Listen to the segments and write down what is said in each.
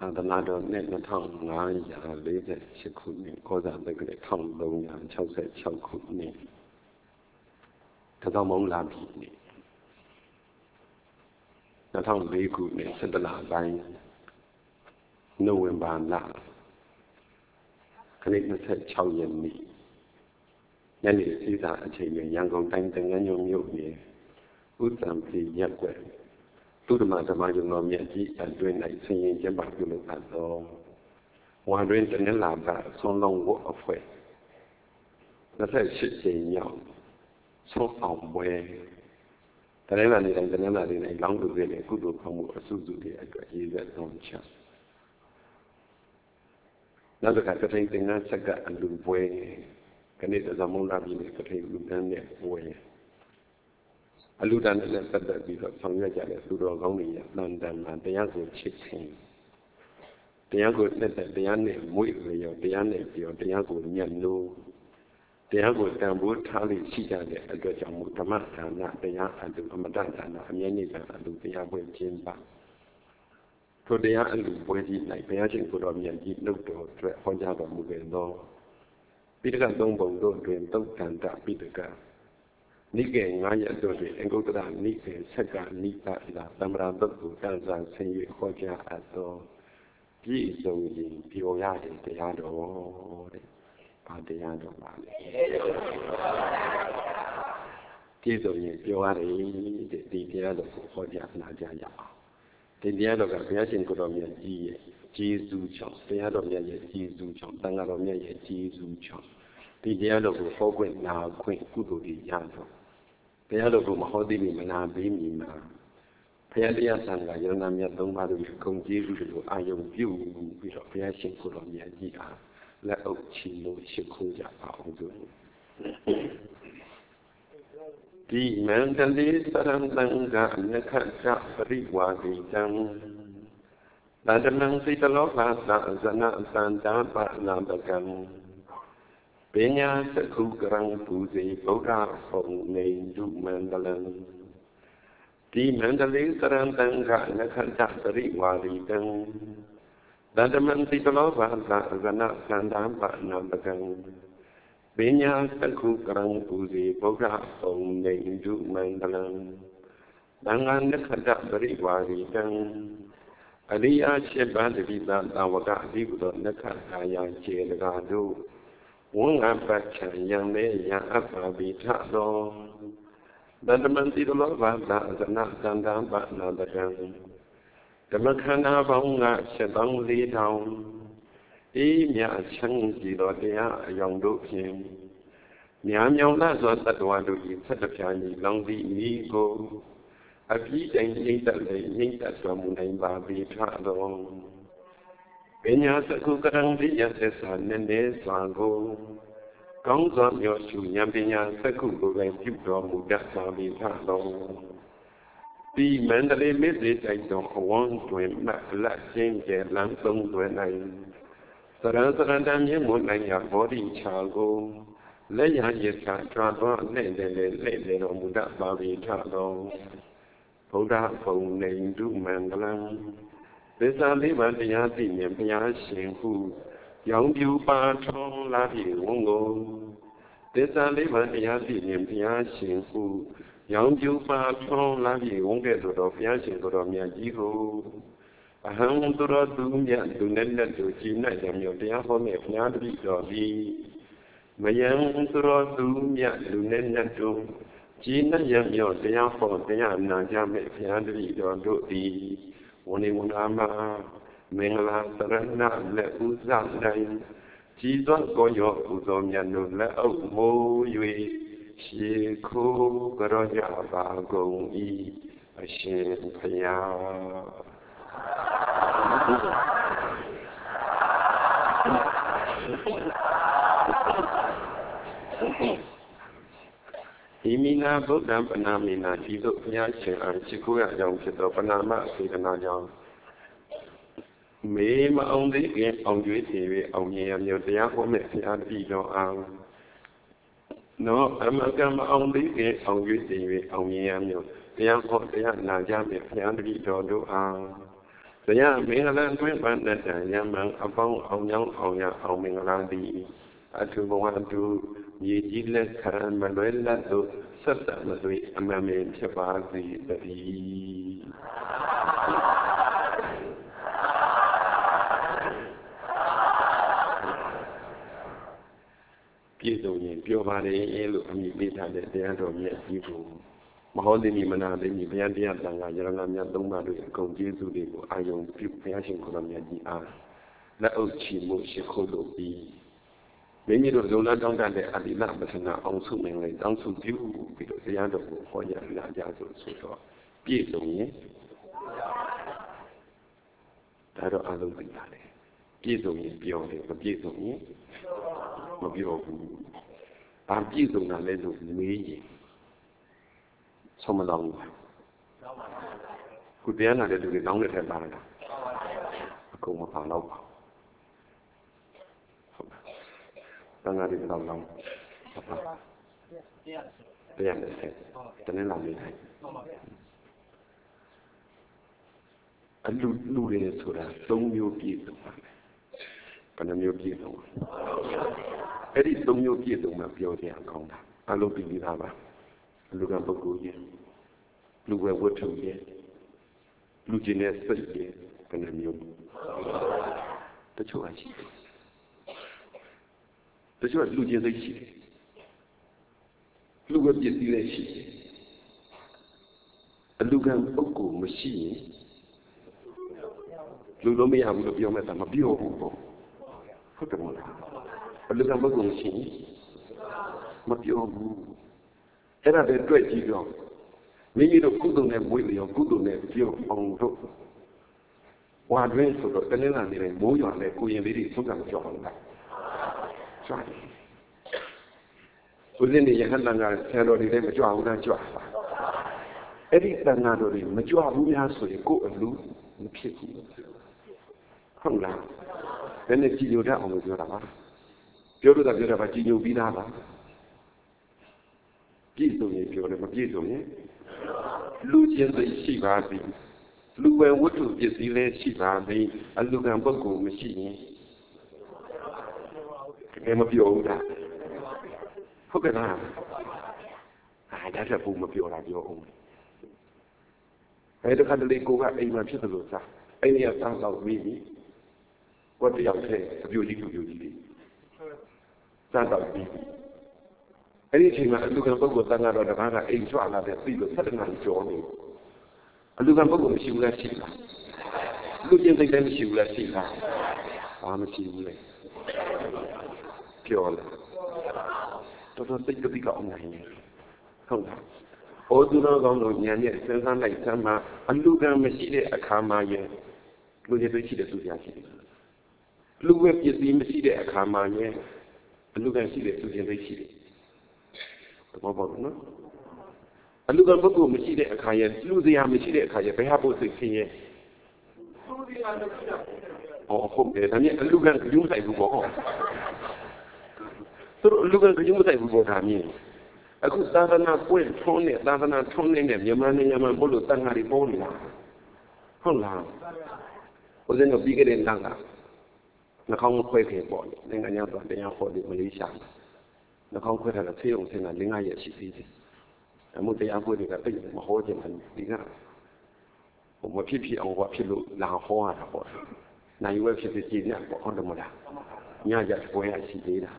သနာတော်နှစ်2548ခုနှစ်ကောဇာတက္ကရာ1366ခုနှစ်တသောမုံလာပြီနေ့2004ခုနှစ်17လပိုင်းနိုဝင်ဘာလခရစ်26ရက်နေ့ညနေစီးစာအချိန်နဲ့ရန်ကုန်တိုင်းသင်္ကန်းကျွန်းမြို့နယ်ဥတ္တံပြည်ရက်ွယ်သုဒ္ဓမဓမ္မယုံတော်မြတ်ကြီးအတွင်း၌ဆင်ရင်ကျင်းပပြုလုပ်အပ်သောဝါတွင်တနင်္လာပတ်ဆွမ်းလုံးဝတ်အဖွဲ့28ကြိမ်မြောက်ဆွမ်းအောင်ပွဲတနင်္လာနေ့တိုင်းတနင်္လာနေ့တိုင်းလောင်းသူတွေနဲ့ကုသိုလ်ဆောင်မှုအစုစုတွေအတွက်ရည်ရွယ်ဆောင်ချနောက်တစ်ခါကထိန်သင်္ကန်းဆက်ကအလူပွဲခဏတသမုံလာပြီးကထိန်လူတန်းနဲ့ပွဲအလူတန်းနဲ့ပတ်သက်ပြီးတော့ဆောင်ရွက်ကြတဲ့သူတော်ကောင်းတွေရဲ့တန်တန်မှာတရားကိုချစ်ခြင်းတရားကိုနဲ့တရားနဲ့မွေ့လျော်တရားနဲ့ပြောတရားကိုညှက်လို့တရားကိုတန်ဖိုးထားလို့ရှိကြတဲ့အတွက်ကြောင့်ဓမ္မဒါနတရားအလူအမတဒါနအမြဲတမ်းအလူတရားပွဲခြင်းပါထိုတရားအလူပွဲကြီး၌ဘုရားရှင်ကိုတော်မြတ်ကြီးနှုတ်တော်အတွက်ဟောကြားတော်မူခဲ့သောပိဋကသုံးပုံတို့တွင်သုတ်တန္တပိဋကနိကေ9ရက်တို့တွင်အင်္ဂုတ္တရနိကေဆက်ကနိပါလာသမ္မာတုတ်ကိုတန်ဆာဆင်း၍ဟောကြားအပ်သောပြည့်စုံရင်ပြောရတဲ့တရားတော်တဲ့။ဘာတရားတော်ပါလဲ။ပြည့်စုံရင်ပြောရတယ်တဲ့ဒီတရားတော်ကိုဟောကြားနာကြားရအောင်။ဒီတရားတော်ကဘုရားရှင်ကိုယ်တော်မြတ်ကြီးရဲ့ကျေးဇူးကြောင့်တရားတော်မြတ်ရဲ့ကျေးဇူးကြောင့်တန်ခါတော်မြတ်ရဲ့ကျေးဇူးကြောင့်ဒီတရားတော်ကိုဟောခွင့်နာခွင့်ကုသိုလ်တွေရတော့ဘုရားတော်ကိုမဟောသိပြီမနာပေးမိမှာဘုရားတရားသံဃာယရဏမြတ်၃ပါးတို့ရဲ့ဂုဏ်ကျေးဇူးတွေကိုအာယုံပြုပြီးတော့ဘုရားရှင်ကိုယ်တော်မြတ်ကြီးအားလက်အုပ်ချီလို့ရှိခိုးကြပါအောင်ဆိုဒီမန္တလေးသရံတံဃာနခတပရိဝါဒီတံတန္တမံစိတလောကသာဇနသန္တာပနာပကံပညာသကုကရံပူဇေဗုဒ္ဓဖုံနေတုမန္တလံဒီမန္တလေးသရံတံဃာနခတပရိဝါဒီတံတန္တမံစိတလောကသာဇနသန္တာပနာပကံပညာသကုကရံပူဇေဗုဒ္ဓဖုံနေတုမန္တလံသံဃာနခတပရိဝါဒီတံအရိယာ7ပါးတပိသသာဝကအဓိကုသောနက္ခထာယခြေတကားတို့ဝင္ငပတ်ချံယံမေယံအပ္ပပိထသောတတမံတိလောဘသာအဇနသန္တံပနာတကံဓမ္မခန္ဓာပေါင်းက74,000အေးမြချမ်းကြည်သောတရားအယောင်တို့ဖြင့်များမြောင်လာသောတတ္တဝါတို့၏ဆက်တပြားကြီးလောင်သည့်ဤကိုအပြည့်တိုင်းငြိမ့်သက်လေငြိမ့်သက်တော်မူနိုင်ပါပေထသောပညာသကုကရံတိယသစ္စာနည်းနည်းစွာကိုကောင်းစွာမျှော်ရှုဉာဏ်ပညာသကုကိုယ်တိုင်ပြုတော်မူတတ်ပါပေထသောဒီမန္တလေးမေတ္တေတိုက်တော်အဝန်းတွင်မှတ်လက်ချင်းကျဲလမ်းသုံးတွင်၌သရံသရဏတမြင့်မွနိုင်ရာဘောဓိချာကိုလက်ရရစ်စာကြွားသောနဲ့လေတော်မူတတ်ပါပေထသောဗုဒ္ဓဖုံနေတုမန္တလံသစ္စာလေးပါးတရားသိမြင်ဘုရားရှင်ဟုရောင်ပြူပါထုံးလာပြီဝံကိုသစ္စာလေးပါးတရားသိမြင်ဘုရားရှင်ဟုရောင်ပြူပါထုံးလာပြီဝံကဲ့သို့သောဘုရားရှင်ကိုယ်တော်မြတ်ကြီးကိုအဟံသူတော်သူမြတ်သူနဲ့လက်တို့ကြည်နိုင်ကြမျိုးတရားဟောမြတ်ဘုရားတပည့်တော်သည်မယံသူတော်သူမြတ်လူနဲ့လက်တို့ကြည်နဲ့ရမြော့တရားဟောတရားနာကြမဲ့ဘုရားတပည့်တော်တို့သည်ဝဏိဝနာမမင်္ဂလာသရဏလက်ဥဇတိုင်းကြည်သောကိုရောဥသောမြတ်တို့လက်အုပ်မိုး၍ရှေခိုးကြောကြပါကုန်၏အရှင်ဘုရားဣမိနာဗုဒ္ဓံပနာမိနာဤသို့ဘုရားရှင်အားရှိခိုးရကြောင်းဖြစ်သောပနာမစေတနာကြောင့်မေမအောင်သေးခင်အောင်ကျွေးတည်၍အောင်မြင်ရမျိုးတရားဟောမဲ့ဘုရားတပည့်တော်အားနောအမကမအောင်သေးခင်အောင်ကျွေးတည်၍အောင်မြင်ရမျိုးတရားဟောတရားနာကြမဲ့ဘုရားတပည့်တော်တို့အားတရားမင်္ဂလာတွင်ပန်းတဲ့ယမန်အပေါင်းအောင်ကြောင်းအောင်ရအောင်မင်္ဂလာသည်အထုဘဝတုမြေကြီးလက်ခံမလွဲလတ်သို့ဆက်တမသွေအမှန်ပင်ဖြစ်ပါစေတည်းပြည့်စုံရင်ပြောပါတယ်လို့အမိပေးထားတဲ့တရားတော်မြတ်ကြီးကိုမဟောသိမီမနာသိမီဘုရားတရားတန်ခါရဟန်းများသုံးပါးတို့အကုန်ကျေးဇူးတွေကိုအာယုံပြုဘုရားရှင်ကိုယ်တော်မြတ်ကြီးအားလက်အုပ်ချီမှုရှိခိုးလို့ပြီးမိမိတို့လုံလတောင်းတတဲ့အတိလပသနာအောင်စုမင်္ဂလာတောင်းစုပြုပြီးတော့တရားတော်ကိုဟောကြားလာကြဆိုတော့ပြည့်စုံရင်ဒါတော့အလုံးသိပါလေပြည့်စုံရင်ပြောတယ်မပြည့်စုံရင်မပြောဘူး။ဘာပြည့်စုံတာလဲလို့မေးရင်ဆုံးမလောင်းဘူး။ခုတရားနာတဲ့လူတွေလောင်းတဲ့ထက်ပါလား။အကုန်မပါတော့ပါဘူး။တန်ခါးတွေတော့လောင်း။တရားနဲ့ဆက်တနေ့လောင်းနေတယ်။အလူတွေဆိုတာ၃မျိုးပြည့်စုံပါလေ။ဘယ်နှမျိုးပြည့်စုံအဲ့ဒီ၃မျိုးပြည့်စုံမှပြောကြအောင်ကောင်းတာအလုံးပြီးသားပါလူကပုဂ္ဂိုလ်ရဲ့လူဝဲဝတ္ထုရဲ့လူကျင်တဲ့စိတ်ရဲ့ဘယ်နှမျိုးတချို့အရှိတယ်တချို့ကလူကျင်စိတ်ရှိတယ်လူဝဲပြည့်စည်လည်းရှိတယ်အလူကပုဂ္ဂိုလ်မရှိရင်လူလုံးမရဘူးလို့ပြောမှသာမပြောဘူးပေါ့ဟုတ်တယ်မလားအလူကပုဂ္ဂိုလ်ရှိရင်မပြောဘူးအဲ့ဒါပဲတွေ့ကြည့်တော့မိမိတို့ကုသိုလ်နဲ့မွေးလျော်ကုသိုလ်နဲ့ပြောအောင်တို့ဝါတွင်းဆိုတော့တနင်္လာနေ့တိုင်းမိုးရွာနဲ့ကိုရင်လေးတွေဆုံးကံကြောက်အောင်လားကြွားတယ်ဦးဇင်းတွေရဟန်းတန်ခါဆရာတော်တွေလည်းမကြွဘူးလားကြွားပါအဲ့ဒီတန်ခါတော်တွေမကြွဘူးများဆိုရင်ကိုယ်အလူမဖြစ်ဘူးဟုတ်လားဘယ်နဲ့ကြည်ညိုတတ်အောင်လို့ပြောတာပါပြောလို့သာပြောတာပါကြည်ညိုပြီးသားပါပြည့်စုံရင်ပြောတယ်မပြည့်စုံရင်လူချင်းစိတ်ရှိပါသည်လူဝဲဝတ္ထုပစ္စည်းလည်းရှိပါသည်အလူကံပုဂ္ဂိုလ်မရှိရင်ဘယ်မပြောဘူးလားဟုတ်ကဲ့လားဒါထက်ဘူးမပြောတာပြောအောင်အဲ့ဒါကတည်းကကိုကအိမ်မှာဖြစ်တယ်လို့စားအိမ်ရစားတော့မိပြီဝတ်တယောက်ထဲအပြိုကြီးလေးစားတော့ပြီးအဲ့ဒီအချိန်မှာအလူကံပုဂ္ဂိုလ်သံဃာတော်တကားကအိမ်ကြွလာတဲ့ပြီးလို့ဆက်တနာကြောနေအလူကံပုဂ္ဂိုလ်မရှိဘူးလားရှိလားလူချင်းစိတ်လည်းမရှိဘူးလားရှိလားဘာမရှိဘူးလေပြောလာတော်တော်စိတ်ကတိကောင်းနိုင်တယ်ဟုတ်လားဩသူတော်ကောင်းတို့ဉာဏ်နဲ့စဉ်းစားလိုက်သမ်းမှာအလူကံမရှိတဲ့အခါမှာရဲ့လူချင်းစိတ်ရှိတဲ့သူများရှိတယ်လူဝဲပစ္စည်းမရှိတဲ့အခါမှာရဲ့အလူကံရှိတဲ့သူချင်းစိတ်ရှိတယ်ဘောဘောနော်အလူကံပုဂ္ဂိုလ်မရှိတဲ့အခါရဲ့လူစရာမရှိတဲ့အခါရဲ့ဘယ်ဟာဖို့စိတ်ဆင်းရဲဟုတ်တယ်ဒါနဲ့အလူကံကြုံဆိုင်ဘူးပေါ့သူတို့အလူကံကြုံဆိုင်ဘူးပေါ့ဒါမြင်အခုသာသနာပွင့်ထုံးနဲ့သာသနာထုံးနေတဲ့မြန်မာနိုင်ငံမှာဘုလို့တန်ဃာတွေပေါ်နေတာဟုတ်လားဦးဇင်းတို့ပြီးခဲ့တဲ့လကနှာခေါင်းခွဲခဲ့ပေါ့နိုင်ငံခြားသွားတရားဟောတယ်မလေးရှားနှာခေါင်းခွဲထားတာဆေးရုံဆင်းတာ၄-၅ ရက်ရှိသေးတယ်အမှုတရားပွဲတွေကတိတ်မဟောကြဘူးဒီကမဖြစ်ဖြစ်အောင်ဖြစ်လို့လာဟောရတာပေါ့နိုင်ဝဲဖြစ်ဖြစ်ကြည်ညပေါ့ဟုတ်တယ်မလားညကြပွဲရရှိသေးတာ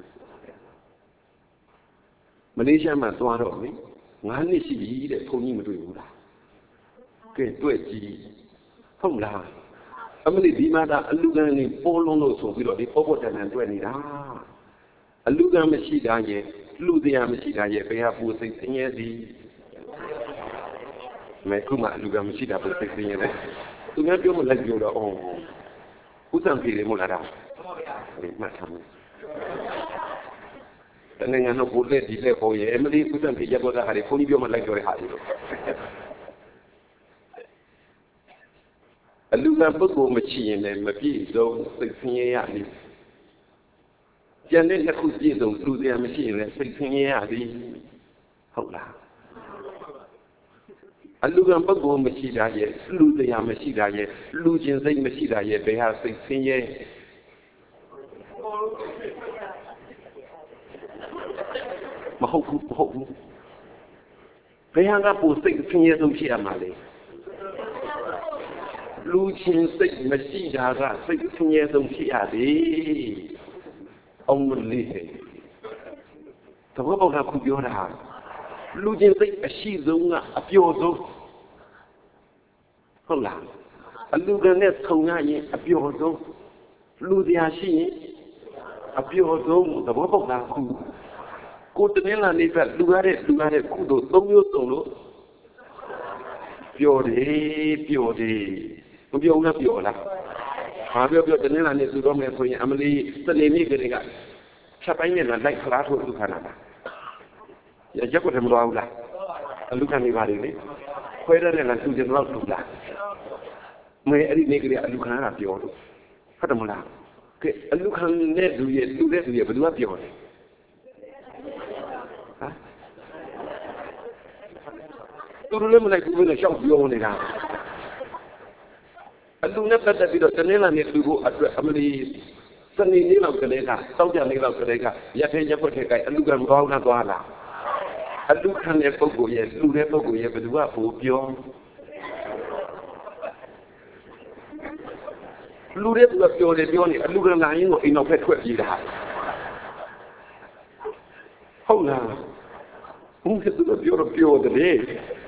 မလေးရှားမှာသွားတော့လေ9 နှစ်ရှိပြီတဲ့ဘုန်းကြီးမတွေ့ဘူးလားကဲတွေ့ကြည့်ဟုတ်လားအမလေးဒီမှာဒါအလူကံနေပေါ်လုံးလို့ဆိုပြီးတော့ဒီပေါ်ပေါ်တန်တန်တွေ့နေတာအလူကံမရှိတာရဲ့လူတရားမရှိတာရဲ့ဘယ်ဟာပူစိတ်ဆင်းရဲသည်မဲခုမှအလူကံမရှိတာပူစိတ်ဆင်းရဲတယ်သူများပြောမလိုက်ပြောတော့အော်ဥစ္စာပြေတယ်မို့လားဒါဒီမှတ်ထားမယ်တနေ့ညတော့ဘုလက်ဒီလက်ပေါ်ရဲ့အမလေးဥစ္စာပြေရတော့တာဟာလေဘုန်းကြီးပြောမလိုက်ပြောတဲ့ဟာတွေလို့အလူကံပုဂ္ဂိုလ်မရှိရင်လည်းမပြည့်စုံစိတ်ဆင်းရဲရသည်ကျန်တဲ့နှစ်ခုပြည့်စုံလူတရားမရှိရင်လည်းစိတ်ဆင်းရဲရသည်ဟုတ်လားအလူကံပုဂ္ဂိုလ်မရှိတာရဲ့လူတရားမရှိတာရဲ့လူချင်းစိတ်မရှိတာရဲ့ဘယ်ဟာစိတ်ဆင်းရဲမဟုတ်ဘူးဘယ်ဟာကပူစိတ်ဆင်းရဲဆုံးဖြစ်ရမှာလဲလူချင်းစိတ်မရှိတာကစိတ်ဆင်းရဲဆုံးဖြစ်ရတယ်အောင်မလေးသဘောပေါက်တာခုပြောတာလူချင်းစိတ်အရှိဆုံးကအပျော်ဆုံးဟုတ်လားအလူကံနဲ့ဆုံရရင်အပျော်ဆုံးလူတရားရှိရင်အပျော်ဆုံးသဘောပေါက်တာခုကိုတနင်္လာနေ့ကလူရတဲ့ကုသိုလ်၃မျိုးစုံလို့ပျော်တယ်မပြောဘူးလားပျော်လားဘာပြောတနင်္လာနေ့သူတော့မယ်ဆိုရင်အမလီစနေနေ့ကလေးကချက်ပိုင်းနဲ့လိုက်ခလားထိုးလူခါနာတာရက်ကွက်တယ်မတော်ဘူးလားအလူခံနေပါလေခွဲရတဲ့လားသူကျင်တော့လူလားမဲအဲ့ဒီနေ့ကလေးအလူခံရတာပြောလို့ဟုတ်တယ်မလားကဲအလူခံတဲ့လူရဲ့ဘယ်သူကပြောတယ်ဟာသူတို့လည်းမလိုက်ဘူးလို့ရှောက်ပြောနေတာအလူနဲ့ပတ်သက်ပြီးတော့တနင်္လာနေ့လူကိုအတွက်အမလီစနေနေ့လောက်ကလေးကတောက်ကြနေ့လောက်ကလေးကရက်ထဲရက်ွက်ထဲကအလူကံကောင်းတာသွားလာအလူခံတဲ့ပုဂ္ဂိုလ်ရဲ့လူတဲ့ပုဂ္ဂိုလ်ရဲ့ဘယ်သူကပိုပြောလူတဲ့သူကပြောနေအလူခံလာရင်ကိုအိမ်နောက်ဖက်ထွက်ပြေးတာဟုတ်လားဘုန်းကြီးတို့ပြောတယ်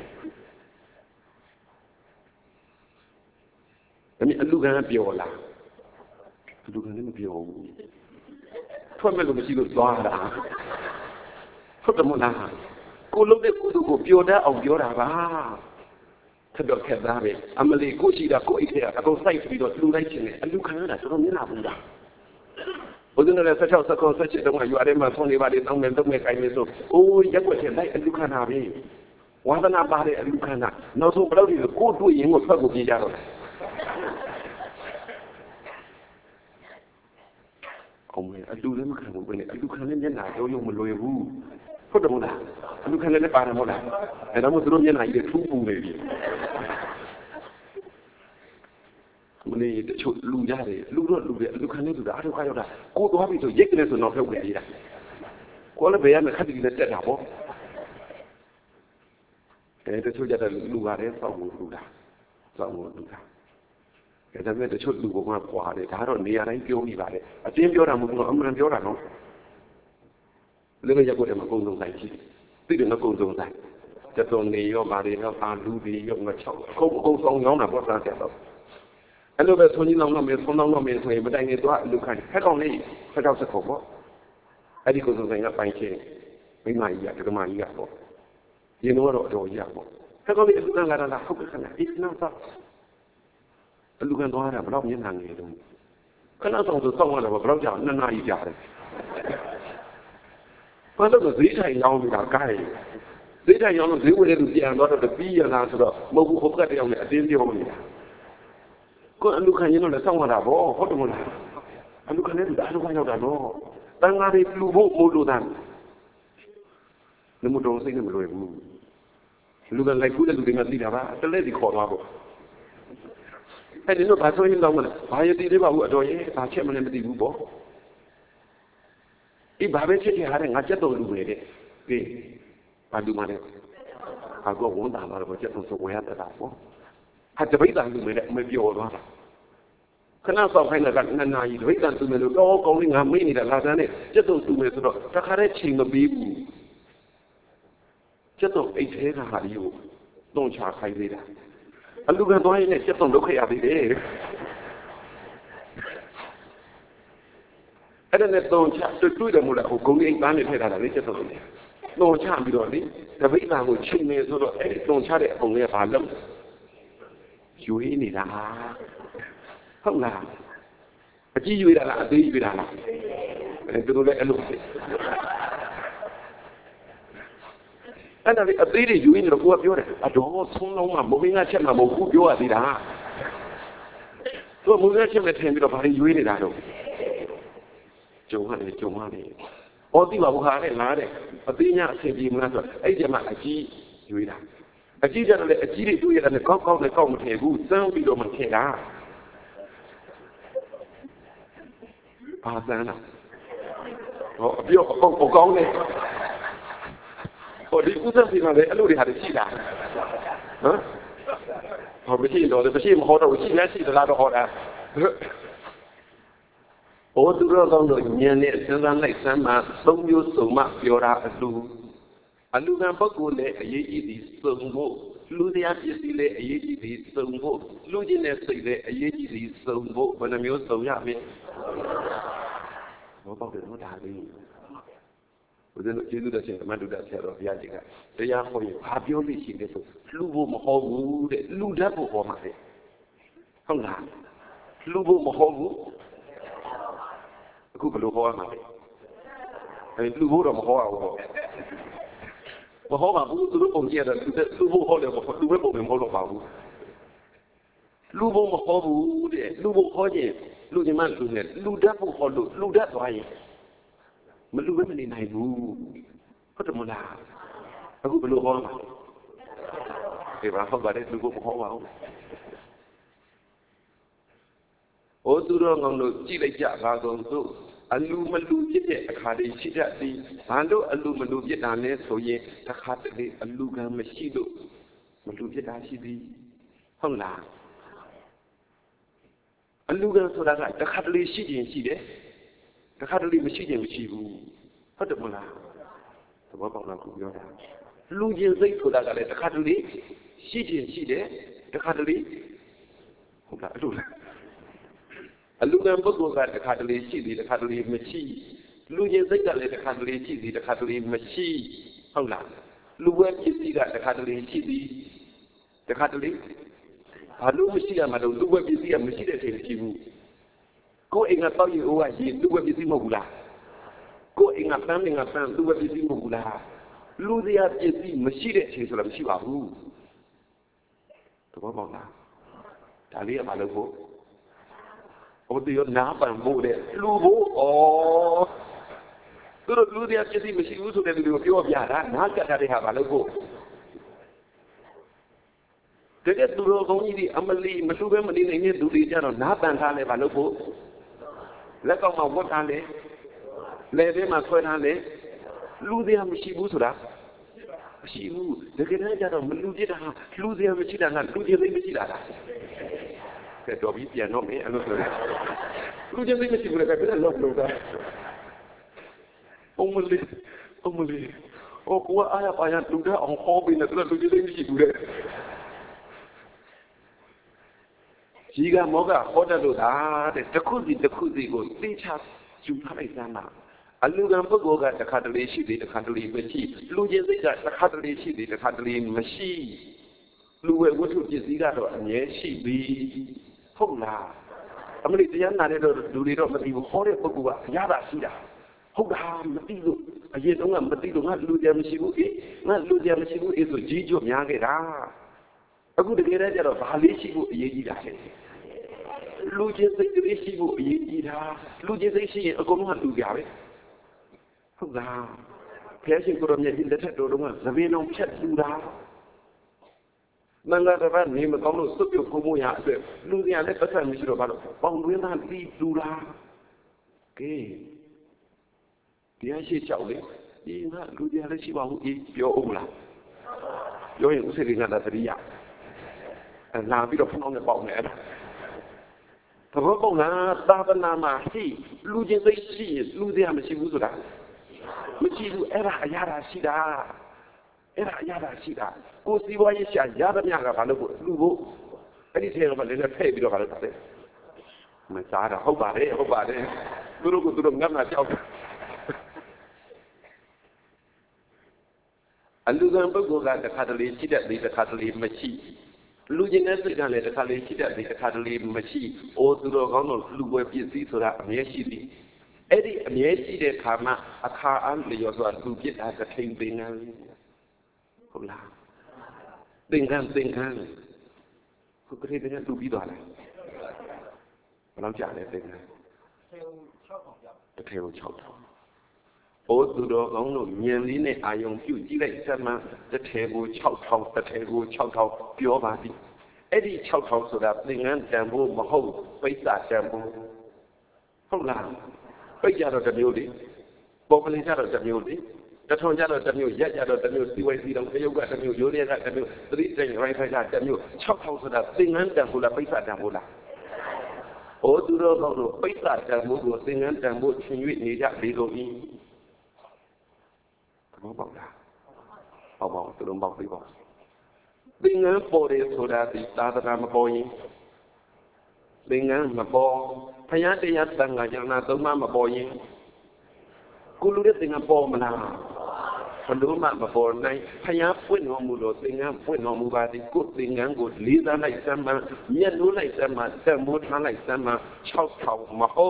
အလူခံပြောလားအလူခံလည်းမပြောဘူးထွက်မဲ့လို့မရှိလို့သွားတာဟုတ်တယ်မလားကိုလုံးတဲ့ကုသိုလ်ကိုပြောတတ်အောင်ပြောတာပါထပ်တော့ခက်သားပဲအမလီကိုရှိတာကိုအိတ်ထဲကအကုန်စိုက်ပြီးတော့လူလိုက်ချင်တယ်အလူခံရတာတော်တော်မျက်နှာပူတာဘုရားနဲ့16 17တုန်းကယူရဲမှာဆုံးနေပါလေတောင်းမယ်ကိုင်းမယ်ဆိုအိုးရက်ွက်ထဲလိုက်အလူခံတာပဲဝါသနာပါတဲ့အလူခံတာနောက်ဆုံးဘယ်တော့ဒီကိုတွေ့ရင်ကိုထွက်ကိုပြေးကြတော့အောင်မယ်အလူလည်းမခံဘူးပဲနဲ့အလူခံလည်းမျက်နှာရုံမလွယ်ဘူးဟုတ်တယ်မလားအလူခံလည်းပါတယ်မဟုတ်လားအဲဒါမှသူတို့မျက်နှာကြီးထူးပူနေပြီမနေ့တချို့လူကြတယ်လူတယ်အလူခံလည်းလူတာအားထုတ်ခါရောက်တာကိုသွားပြီဆိုရိတ်ကလေးဆိုတော့ဖြုတ်ဝင်ပြေးတာကိုလည်းဘယ်ရမခက်တီနဲ့တက်တာပေါ့တချို့ကြတဲ့လူပါတယ်စောက်ဖို့လူတာစောက်ဖို့လူတာဒါပေမဲ့တချို့လူကကွာတယ်ဒါတော့နေရာတိုင်းပြောမိပါတယ်အတင်းပြောတာမဟုတ်ဘူးအမှန်ပြောတာနော်လည်းရက်ွက်တယ်မှာအကုန်လုံးဆိုင်ရှိသိတယ်နော်အကုန်လုံးဆိုင်တတော်နေရောဗာတွေရောအာလူတွေရောငါချောက်အကုန်ဆောင်ရောင်းတာပေါ့စားတယ်တော့အဲ့လိုပဲဆွန်ကြီးလောင်းတော့မယ်ဆွန်လောင်းတော့မယ်ဆိုရင်မတိုင်ခင်သွားလူခိုင်းဖက်ကောင်လေးဖက်တော့စခုပေါ့အဲ့ဒီကိုယ်စုံဆိုင်ကပိုင်ချင်းမိမကြီးကဒကမကြီးကပေါ့ရင်တော့အတော်ကြီးကပေါ့ဖက်ကောင်လေးအလူခံလာတာဟုတ်ကဲ့ခဏအိတ်နာစားအလူခံသွားတာဘယ်တော့မျက်နှာငယ်တုန်းခဏဆောင်ဆိုစောင့်ရတာဘယ်တော့ကြာ2 နာရီကြာတယ်ဘာလို့ဈေးထိုင်ရောင်းနေတာကားရည်ဈေးထိုင်ရောင်းလို့ဈေးဝယ်တဲ့လူပြန်သွားတော့ပြီးရလားဆိုတော့မဟုတ်ဘူးဟိုဘက်တယောက်နဲ့အတင်းပြောနေတာကိုအလူခံရင်တော့လည်းစောင့်ရတာပေါ့ဟုတ်တယ်မလားအလူခံလည်းဒါတော့ရောက်တာတော့တန်ဃာတွေလူဖို့မို့လို့သားလူမတော်စိတ်နဲ့မလွယ်ဘူးလူကလိုက်ခုတဲ့လူတွေကသိတာပါတလဲစီခေါ်သွားပေါ့အဲ့ဒီတော့ဘာဆိုရင်တော့မလဲဘာရည်တည်လေးပါဘူးအတော်ရဲ့ဘာချက်မလဲမသိဘူးပေါ့အေးဘာပဲချက်ရတဲ့ငါချက်တော်လူပဲတဲ့ကဲဘာလူမလဲအကောဝန်တာလာတော့ချက်တော်ဆိုဝယ်ရတာပေါ့ဟာတပိတ်တန်လူပဲတဲ့မပြောသွားတာခဏဆောက်ခိုင်းတာက2 နာရီတပိတ်တန်သူမယ်လို့တော့ကောင်းလေးငါမေ့နေတာလာစမ်းနဲ့ချက်တော်သူမယ်ဆိုတော့တခါတည်းချိန်မပေးဘူးချက်တော်အိတ်သေးတာဟာဒီကိုတုံးချခိုင်းသေးတာအလူခံသွားရင်လည်းချက်တော်လုပ်ခဲ့ရသေးတယ်အဲ့ဒါနဲ့တုံးချတွေ့တယ်မို့လားဟိုဂုံကြီးအိတ်သားနဲ့ထည့်ထားတာလေချက်တော်လေတုံးချပြီးတော့လေတပိတ်တန်ကိုချိန်နေဆိုတော့အဲ့ဒီတုံးချတဲ့အုံလေးကဘာလုပ်ယူရင်းနေတာဟုတ်လားအကြည့်ယူရတာလားအသေးယူရတာလားအဲ့တို့လည်းအဲ့လိုအဲ့ဒါလေးအသေးတွေယူရင်းတော့ကိုကပြောတယ်အတော်ဆုံးလုံးမှမဟုတ်ငါချက်မှာမဟုတ်ဘူးပြောရသေးတာသူကမုန်းငါချက်နဲ့ထင်ပြီးတော့ဘာတွေယူရနေတာတော့ကြုံရတယ်ဩတိပါဘုရားနဲ့လားတဲ့အသေးညာအဆင်ပြေမလားဆိုအဲ့ဒီမှာအကြည့်ယူရတာအကြီးကြတယ်အကြီးတွေတွေ့ရတယ်ကောက်နဲ့ကောက်မထည့်ဘူးစမ်းပြီးတော့မထည့်တာဘာစမ်းလားဟောအပြောအကောင်းနဲ့ဟိုဒီဥစ္စာစီကလည်းအဲ့လိုတွေဟာရှိတာဟမ်ဟောမရှိတော့မရှိမဟောတော့ရှိလဲရှိသလားတော့ဟောတာဟိုသူတော်ကောင်းတို့ဉာဏ်နဲ့စဉ်းစားလိုက်စမ်းမှသုံးမျိုးစုံမှပြောတာအလူကံပုဂ္ဂိုလ်နဲ့အရေးကြီးသည်စုံဖို့လူတရားပစ္စည်းနဲ့အရေးကြီးသည်စုံဖို့လူချင်းနဲ့စိတ်နဲ့အရေးကြီးသည်စုံဖို့ဘယ်နှမျိုးစုံရမလဲဘောပေါက်တယ်တော့ဒါလေးဦးဇင်းတို့ကျေးဇူးတော်ရှင်မတ်တုဒ္ဒဆရာတော်ဘုရားကြီးကတရားဟောရင်ဘာပြောလို့ရှိလဲဆိုလူဖို့မဟောဘူးတဲ့လူတတ်ဖို့ဟောမှာတဲ့ဟုတ်လားလူဖို့မဟောဘူးအခုဘယ်လိုဟောရမှာလဲလူဖို့တော့မဟောအောင်ပေါ့မဟောပါဘူးသူတို့ပုံကြည့်ရတော့လူဖို့ဟောတယ်ပေါ့လူပဲပုံမဟောတော့ပါဘူးလူဖို့မဟောဘူးတဲ့လူဖို့ဟောခြင်းလူညီမလူနဲ့လူတတ်ဖို့ဟောလို့လူတတ်သွားရင်မလူပဲမနေနိုင်ဘူးဟုတ်တယ်မလားအခုဘယ်လိုဟောမှာဒီဘာဟောပါတယ်လူဖို့မဟောပါဘူးဟိုသူတော်ကောင်းတို့ကြည့်လိုက်ကြပါကုန်သို့အလူမလူဖြစ်တဲ့အခါတွေရှိတတ်သည်ဘာလို့အလူမလူဖြစ်တာလဲဆိုရင်တစ်ခါတလေအလူကံမရှိလို့မလူဖြစ်တာရှိသည်ဟုတ်လားအလူကံဆိုတာကတစ်ခါတလေရှိခြင်းရှိတယ်တစ်ခါတလေမရှိခြင်းမရှိဘူးဟုတ်တယ်မလားသဘောပေါက်လားခုပြောတာလူချင်းစိတ်ဆိုတာကလည်းတစ်ခါတလေရှိခြင်းရှိတယ်တစ်ခါတလေဟုတ်လားအဲ့လိုလားအလူကံပုဂ္ဂိုလ်ကတစ်ခါတလေရှိသည်တစ်ခါတလေမရှိလူချင်းစိတ်ကလည်းတစ်ခါတလေရှိသည်တစ်ခါတလေမရှိဟုတ်လားလူဝဲပစ္စည်းကတစ်ခါတလေရှိသည်တစ်ခါတလေဘာလို့မရှိရမှာလို့လူဝဲပစ္စည်းကမရှိတဲ့ချိန်ရှိဘူးကိုယ်အိမ်ကတောက်ရီအိုးကရေလူဝဲပစ္စည်းမဟုတ်ဘူးလားကိုယ်အိမ်ကပန်းလူဝဲပစ္စည်းမဟုတ်ဘူးလားလူစရာပစ္စည်းမရှိတဲ့ချိန်ဆိုတာမရှိပါဘူးသဘောပေါက်လားဒါလေးကမလုပ်ဖို့ဟိုတည်းနားပန်ဖို့တဲ့လူဖို့သူတို့လူတရားပစ္စည်းမရှိဘူးဆိုတဲ့လူတွေကိုပြောပြတာနားကတ်တဲ့ဟာမလုပ်ဖို့တကယ်သူတို့ကောင်းကြီးဒီအမလီမလူပဲမနေနိုင်တဲ့လူတွေကြတော့နားပန်ထားလဲမလုပ်ဖို့လက်ကောက်မှာဝတ်ထားလဲလက်ထဲမှာဆွဲထားလဲလူတရားမရှိဘူးဆိုတာမရှိဘူးတကယ်တမ်းကျတော့မလူပြစ်တာလူတရားမရှိတာကလူချင်းသိမရှိတာလားကဲတော့ပြီးပြန်တော့မင်းအဲ့လိုဆိုရင်လူချင်းသိမရှိဘူးလေကဲဘယ်နဲ့လောက်လို့ကအုံးမလေးဟိုကိုအားရပါရလူတဲ့အောင်ဟောပြီးနေတယ်လူချင်းသိမရှိဘူးလေကြီးကမောကဟောတတ်လို့လားတဲ့တစ်ခုစီကိုသိချယူထားလိုက်စမ်းပါအလူကံပုဂ္ဂိုလ်ကတစ်ခါတလေရှိသည်တစ်ခါတလေမရှိလူချင်းစိတ်ကတစ်ခါတလေရှိသည်တစ်ခါတလေမရှိလူဝဲဝတ္ထုပစ္စည်းကတော့အမြဲရှိပြီဟုတ်လားအမလီတရားနာတဲ့တော့လူတွေတော့မသိဘူးဟောတဲ့ပုဂ္ဂိုလ်ကရတာရှိတာဟုတ်တာမသိလို့အရင်တုန်းကမသိလို့ငါလူတရားမရှိဘူးငါလူတရားမရှိဘူးဆိုကြီးကျွများခဲ့တာအခုတကယ်တည်းကျတော့ဘာလေးရှိဖို့အရေးကြီးတာလဲလူချင်းစိတ်ကလေးရှိဖို့အရေးကြီးတာလူချင်းစိတ်ရှိရင်အကုန်လုံးကလူပြပဲဟုတ်လားဖျက်ရှိကိုရမြတ်ကြီးလက်ထက်တော်တုန်းကသဘင်တော်ဖြတ်လူတာမင်္ဂလာတော်နေမကောင်းလို့စွတ်ပြုတ်ကိုမှုရအတွက်လူစရာလည်းပတ်သက်မရှိတော့ဘာလို့ပေါင်တွင်းသားပြီးလူတာကဲတရားရှိချောက်လေဒီကလူစရာလည်းရှိပါဘူးပြောဦးမလားပြောရင်ဥစ္စာတွေကတတိယလာပြီးတော့ဖုန်းအောင်နဲ့ပေါက်နေအဲ့ဒါသဘောပေါက်လားသာသနာမှာရှိလူချင်းသိရှိလူစရာမရှိဘူးဆိုတာမရှိဘူးအဲ့ဒါအရာတာရှိတာကိုစီးပွားရေးရှာရသမျှကဘာလို့လူဖို့အဲ့ဒီထဲကလည်းဖဲ့ပြီးတော့ဘာလို့တာလဲမစားတာဟုတ်ပါတယ်သူတို့ကသူတို့ငတ်ငါကြောက်တယ်အလူကံပုဂ္ဂိုလ်ကတစ်ခါတလေရှိတတ်သည်တစ်ခါတလေမရှိလူချင်းတဲ့စိတ်ကလည်းတစ်ခါလေရှိတတ်သည်တစ်ခါတလေမရှိအိုသူတော်ကောင်းတို့လူဝဲပစ္စည်းဆိုတာအမြဲရှိသည်အဲ့ဒီအမြဲရှိတဲ့ခါမှာအခါအားလျော်စွာလူပြစ်တာတစ်ထိန်ပင်ကဟုတ်လားသင်္ကန်းခုကလေးတည်းကလူပြီးသွားတယ်ဘယ်လောက်ကြာလဲသင်္ကန်းတစ်ထည်ကို6ထောင် ô tu đó gắng nó miền lý này ai dùng kiểu chỉ lấy xem màจะเทกูเช่าเท่าจะเทกูเช่าเท่าเปียวมาดิไอ้ที่เช่าเท่าสุดาในงานแจมบูมาเข้าไปจ่าแจมบูเข้าหลังไปจ่าเราจะมีอยู่ดิบอกไปเลยจ่าเราจะมีอยู่ดิจะทำจ่าเราจะมีอยู่ยัดจ่าเราจะมีอยู่สิวัยสีดำก็ยกว่าจะมีอยู่โยเรียจะมีอยู่ตรีเจงไรใครจะมีอยู่เช่าเท่าสุดาในงานแจมบูละไปจ่าแจมบูละโอ้ดูเราเราไปจ่าแจมบูในงานแจมบูชีวิตนี้จะดีกว่านี้เขาบอกนะบอกตัวลมบอกไปบอกดึงเงินโปรเดสโซดาติตาตามาโปยิดึงเงินมาโปพยานเดียดตั้งงานอย่างนั้นต้องมาโปยิกูรู้ได้ดึงเงินโปมาแล้วคนรู้มาโปในพยานฟื้นหัวมือโดดดึงเงินฟื้นหัวมือบาดิกูดึงเงินกูลีดอะไรจะมาเมียรู้อะไรจะมาแต่มุดอะไรจะมาชอบเขามาโอ้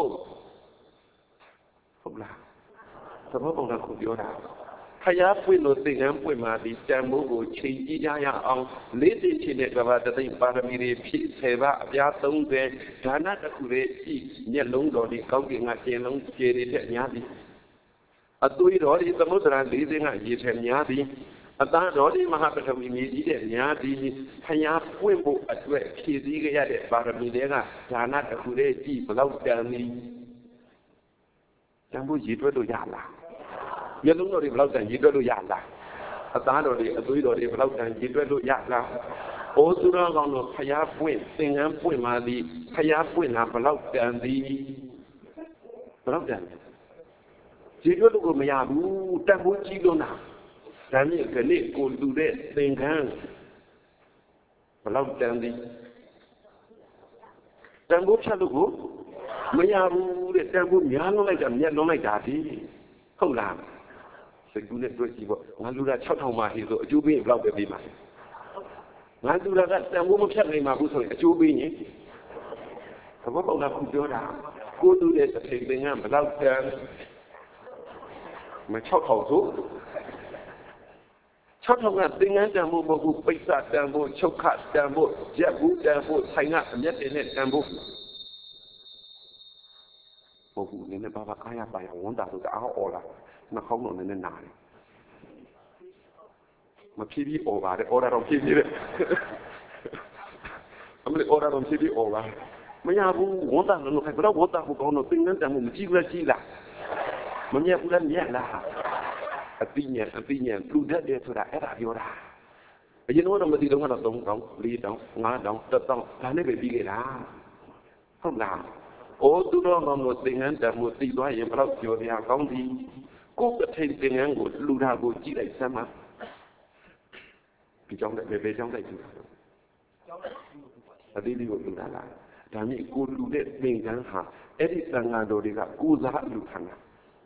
ผมละแต่พอบอกเราคุณโยดาพยาพูดโลติงามพูดมาดิจามุกุชีจิยายาองลิติชิเนกบาตติปารมีรีพิเสวะอภิาตุงเวฐานะตะคุเรจิเนี่ยลงดอดิเขากิงาเจลงเจริเตญาดิอตุยดอดิสมุทรลีสิงะยีเทญาดิอตาดอดิมหาปฐวีมีจิเตญาดิพยาพูดบุอัตเวขีดีกยะเดปารมีเดงะฐานะตะคุเรจิบลาวจานีจามุยีด้วยตัวยาละยาลุงเราดีเราแต่ยีด้วยลูกยาละอาตาเราดีตุยเราดีเราแต่ยีด้วยลูกยาละโอ้สุราเราเราพยาพูดสิ่งนั้นพูดมาดีพยาพูดนะเราแต่ดีเราแต่ยีด้วยลูกไม่ยาดูแต่พูดจีโดนะแต่นี่ก็นี่กูดูได้สิ่งนั้นเราแต่ดีแต่พูดชาลูกไม่ยาดูเลยแต่พูดยาลงไหนจะเนี่ยลงไหนจ่าดีเข้าหลังสิกูเนี่ยด้วยจีบงานดูแลชอบทำมาที่สุดจูบีเราแบบนี้มางานดูแลก็แต่ว่ามันแค่ไหนมาผู้ส่งจูบีนี่แต่ว่าเราคุณเจ้าด่ากูดูแลจะเทงเป็นงานมาเราแต่มันชอบเขาทุกชอบทำงานเป็นงานแต่โมโมกุไปสัตแต่โมชกขัดแต่โมเจ็บบุแต่โมใช้งานยัดเน็ตแต่โมโมกุเนี่ยบ้าๆอายาไปหัวด่าตัวจะเอาออกละมาเข้าหนุนในนานมาพี่โอบาเดโอราดองพี่เลยไม่ได้โอราดองพี่โอบาไม่ยากบุหัวตาหนูใครก็ได้หัวตาบุกเอาหนูติ้งนั้นแต่ผมจีบละจีละมันแย่บุรันแย่ละอติเนี่ยดูเด็ดเด็ดสุดาเอราบิโอรายันโน้ตเรามาตีตรงนั้นตรงลีตรงงาตรงต้องการให้ไปปีกันละห้องน้ำโอ้ตัวเราหนูติ้งนั้นแต่หนูตีด้วยยังเราเกี่ยวกับอย่างของดีกูก็เทนเป็นงานกูลูดากูจีได้ใช่ไหมพี่จ้องได้เบจ้องได้จริงแต่ดีกว่าลูดาละแต่นี่กูลูได้เป็นงานหาเอริสังงานโดดีกับกูจะลูทันนะ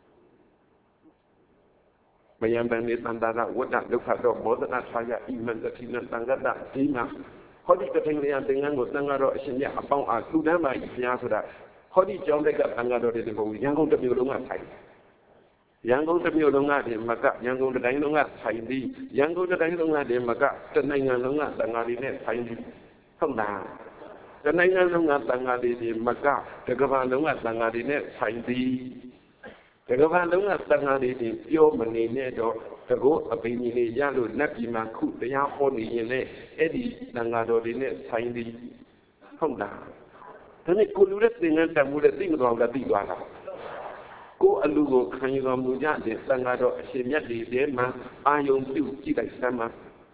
ไม่ยังเป็นนิสันดาระวัดดักดุขัดดอกโบสถ์ชายาอิมันจะทิ้งนั่นตั้งกันได้ดีมั้ยเขาที่กระเทงเรียนเป็นงานกูตั้งกันรอเช่นนี้อาป้องอาลูดามาอีกอย่างสุดาเขาที่จ้องได้กับตั้งกันโดดีเป็นผมยังคงจะมีลงมาใส่ยังคงจะมีโรงงานเดียมากะยังคงจะได้โรงงานไทยดียังคงจะได้โรงงานเดียมากะจะในงานโรงงานต่างงานดีเนี่ยไทยดีข้างหน้าจะในงานโรงงานต่างงานดีมากะจะกระพานโรงงานต่างงานดีเนี่ยไทยดีจะกระพานโรงงานต่างงานดีเกี่ยวมันนี่เนี่ยจะจะรู้อภินิเลยยาลุนักกิมาคุแต่ยาคนนี้เนี่ยเอ็ดีต่างงานดีเนี่ยไทยดีข้างหน้าท่านนี่กูรู้ได้สิ่งนั้นแต่มูได้สิ่งเราได้ดีกว่าเรากูอลูกขันยอมมูญาเด็กสังกัดเสียยัดดีเดมาอายุผิวจีได้สมา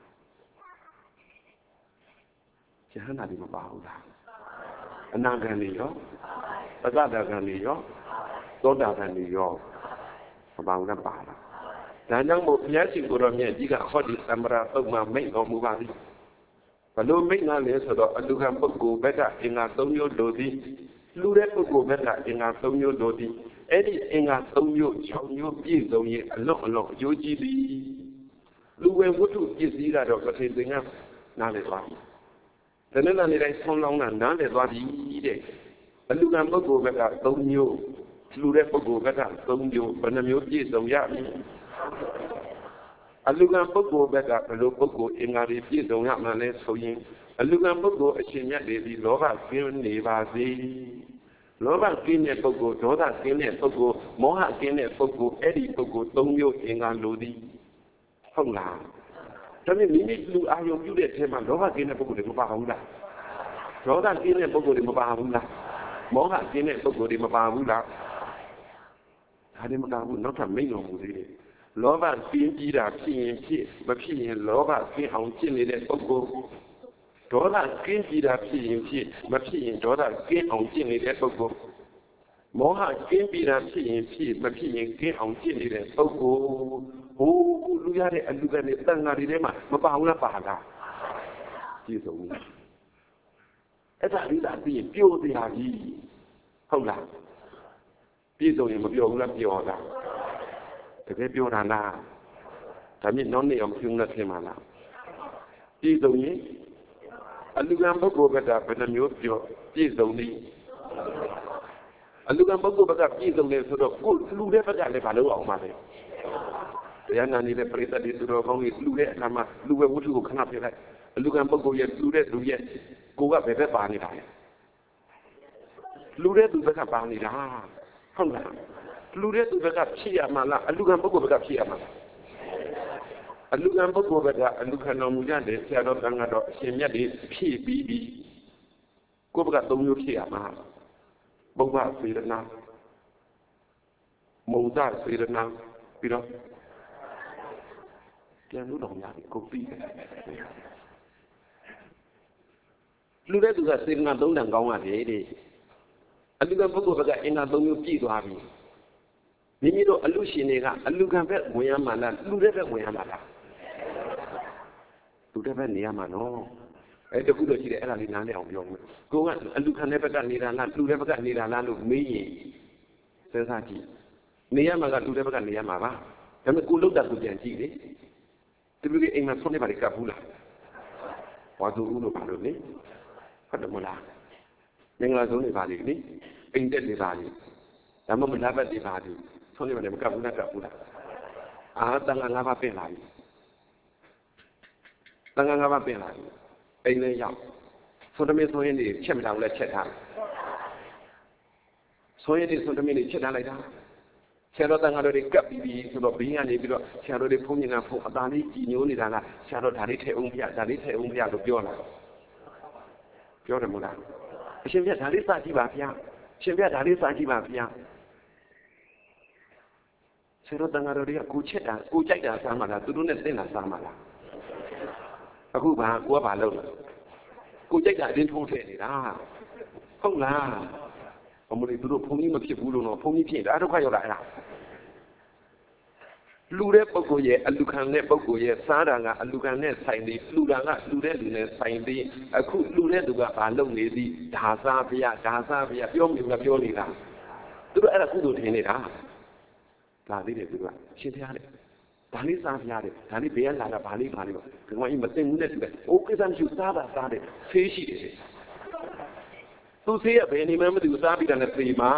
จะหันอะไรมาบ้าล่ะอนาคตนี้ย่อปัจจุบันนี้ย่อต้นดาวนี้ย่อมาบ้ากันบ้าละแต่ยังบุพเพสิ่งกุศลเนี่ยจีก็ข้อดีสำหรับต้องมาไม่เอามูบาลีพอรู้ไม่งานเลยสุดอลูกขันปกูเบต้าเองาต้องโยโดดีรู้ได้ปกูเบต้าเองาต้องโยโดดีเอ็ดดี้เองาต้องโยชาวโยปีตรงนี้หลอกโยจีดีลูกเววัตถุจิตดีระดับประเทศเองาน่าเลยว่าแต่นั่นในสองลองนั้นน่าเลยว่าดีเด็กลูกงานปกูเบต้าต้องโยรู้ได้ปกูเบต้าต้องโยเป็นโยจีตรงยาลูกงานปกูเบต้าลูกปกูเองาดีจีตรงยามาเลยสุยิงลูกงานปกูเชียร์ดีโลกาเกี่ยวกับนิบาซีโလောဘကင်းတဲ့ပုဂ္ဂိုလ်ဒေါသကင်းတဲ့ပုဂ္ဂိုလ်မောဟကင်းတဲ့ပုဂ္ဂိုလ်အဲ့ဒီပုဂ္ဂိုလ်၃မျိုးအင်္ဂါလိုသည်ဟုတ်လားဒါပေမဲ့မိမိလူအာယုံပြုတဲ့အထက်မှာလောဘကင်းတဲ့ပုဂ္ဂိုလ်တွေမပါဘူးလားဒေါသကင်းတဲ့ပုဂ္ဂိုလ်တွေမပါဘူးလားမောဟကင်းတဲ့ပုဂ္ဂိုလ်တွေမပါဘူးလားဒါတွေမကဘူးနောက်ထပ်မိန့်တော်မူသေးတယ်လောဘကင်းပြီးတာဖြစ်ရင်ဖြစ်မဖြစ်ရင်လောဘကင်းအောင်ကျင့်နေတဲ့ပုဂ္ဂိုလ်ဒေါသကင်းပြီးတာဖြစ်ရင်ဖြစ်မဖြစ်ရင်ဒေါသကင်းအောင်ကျင့်နေတဲ့ပုဂ္ဂိုလ်မောဟကင်းပြီးတာဖြစ်ရင်ဖြစ်မဖြစ်ရင်ကင်းအောင်ကျင့်နေတဲ့ပုဂ္ဂိုလ်ဟိုးလူရတဲ့အလူကနေတန်ဃာတွေထဲမှာမပါဘူးလားပါလားပြည့်စုံပြီအဲ့ဒါလေးသာသိရင်ပြောစရာကြီးဟုတ်လားပြည့်စုံရင်မပြောဘူးလားပြောတာတကယ်ပြောတာလားဒါမြင့်နောက်နေ့အောင်ပြုံးနေဖြစ်မှာလားပြည့်စုံရင်အလူကံပုဂ္ဂိုလ်ကဘယ်နှမျိုးပြောပြည့်စုံသည်အလူကံပုဂ္ဂိုလ်ကပြည့်စုံတယ်ဆိုတော့ကိုလူတဲ့ဘက်ကလည်းမလုပ်အောင်ပါလေတရားနာနေတဲ့ပရိသတ်တွေသူတော်ကောင်းကြီးလူတဲ့အခါမှာလူဝဲဝတ္ထုကိုခဏပြလိုက်အလူကံပုဂ္ဂိုလ်ရဲ့လူတဲ့လူရဲ့ကိုကဘယ်ဘက်ပါနေတာလဲလူတဲ့သူဘက်ကပါနေတာဟုတ်လားလူတဲ့သူဘက်ကဖြစ်ရမှာလားအလူကံပုဂ္ဂိုလ်ဘက်ကဖြစ်ရမှာလားအလူကံပုဂ္ဂိုလ်ဘက်ကအလူခံတော်မူကြတယ်ဆရာတော်တန်ခါတော်အရှင်မြတ်တွေဖြည့်ပြီးပြီကိုယ့်ဘက်က၃မျိုးဖြည့်ရမှာဘုဗ္ဗစေရနာမုံဒစေရနာပြီးတော့ပြန်လို့တော့များကိုပြီးတယ်လူတဲ့သူကစေရနာ၃တန်ကောင်းရတယ်တဲ့အလူကံပုဂ္ဂိုလ်ဘက်ကအင်္ဂါ၃မျိုးပြည့်သွားပြီမိမိတို့အလူရှင်တွေကအလူကံဘက်ဝင်ရမှာလားလူတဲ့ဘက်ဝင်ရမှာလားလူတဲ့ဘက်နေရမှာနော်အဲ့တခုတော့ရှိတယ်အဲ့ဒါလေးနားလည်အောင်ပြောမယ်ကိုကအလူခံတဲ့ဘက်ကနေနေတာလားလူတဲ့ဘက်ကနေနေတာလားလို့မေးရင်စဉ်းစားကြည့်နေရမှာကလူတဲ့ဘက်ကနေရမှာပါဒါပေမဲ့ကိုလုတ်တာကိုပြန်ကြည့်လေဒီလိုကြီးအိမ်မှာဆုံးနေပါလေကပ်ဘူးလားဝါသူဦးလို့ပါလို့လေဟုတ်တယ်မလားမင်္ဂလာဆုံးနေပါလေနိအိမ်တက်နေပါလေဒါမှမဟုတ်လာဘက်နေပါလေဆုံးနေပါလေမကပ်ဘူးလားကပ်ဘူးလားအာတန်ခါ၅ပါးပြင်လာပြီတန်ခါ၅ပါးပြင်လာပြီအိမ်လေးရောက်ဆိုတမင်းဆိုရင်ဒီချက်မတောင်လဲချက်ထားဆိုရင်ဒီဆိုတမင်းလေးချက်ထားလိုက်တာဆရာတော်တန်ခါတော်တွေကပ်ပြီးပြီဆိုတော့ဘင်းကနေပြီးတော့ဆရာတော်တွေဖုန်းမြင်တာဖုန်းအသာလေးကြည်ညိုနေတာလားဆရာတော်ဒါလေးထည့်အောင်ပြဒါလေးထည့်အောင်ပြလို့ပြောလာပြောတယ်မို့လားအရှင်ပြဒါလေးစကြည့်ပါဗျာရှင်ပြဒါလေးစကြည့်ပါဗျာဆရာတော်တန်ခါတော်တွေကကိုချက်တာကိုကြိုက်တာစားမှလားသူတို့နဲ့သိတာစားမှလားအခုဘာကိုကဘာလုပ်လဲကိုကြိုက်တာအတင်းထိုးထည့်နေတာဟုတ်လားအမလေးသူတို့ဖုန်းကြီးမဖြစ်ဘူးလို့တော့ဖုန်းကြီးဖြစ်တာဒုက္ခရောက်လာအဲ့ဒါလူတဲ့ပုဂ္ဂိုလ်ရဲ့အလူခံတဲ့ပုဂ္ဂိုလ်ရဲ့စားတာကအလူခံနဲ့ဆိုင်သည်လူတာကလူတဲ့လူနဲ့ဆိုင်သည်အခုလူတဲ့သူကဘာလုပ်နေသည်ဒါစားဗျာဒါစားဗျာပြောမိမပြောနေတာသူတို့အဲ့ဒါကုသိုလ်ထင်နေတာဒါသေးတယ်သူကရှင်းပြရတယ်ဒါလေးစားပြရတယ်ဒါလေးဘေးကလာတာဘာလေးပါလေးပါဒီကောင်ကြီးမသိဘူးနဲ့တူတယ်အိုးကိစ္စမရှိစားတာစားတယ်ဆေးရှိတယ်သူဆေးရဘယ်နေမှမသိဘူးစားပြီးတာနဲ့သေမှာ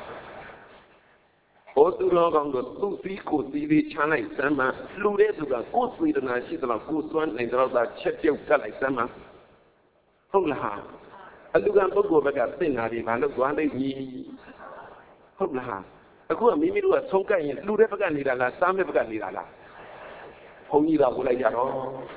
ဟောသူတော်ကောင်းတို့သူစီးကိုစီးပြီးချမ်းလိုက်စမ်းမှလူတဲ့သူကကိုယ်စေတနာရှိသလားကိုယ်စွမ်းနိုင်တော့တာချက်ပြုတ်ကတ်လိုက်စမ်းမှဟုတ်လားအလူကံပုဂ္ဂိုလ်ဘက်ကသိနာတွေဘာလို့သွားလိုက်ကြီးဟုတ်လားအခုကမိမိတို့ကဆုံးကပ်ရင်လူတဲ့ဘက်ကနေနေတာလားစားမဲ့ဘက်ကနေနေတာလားဘုန်းကြီးကဟိုလိုက်ကြတော့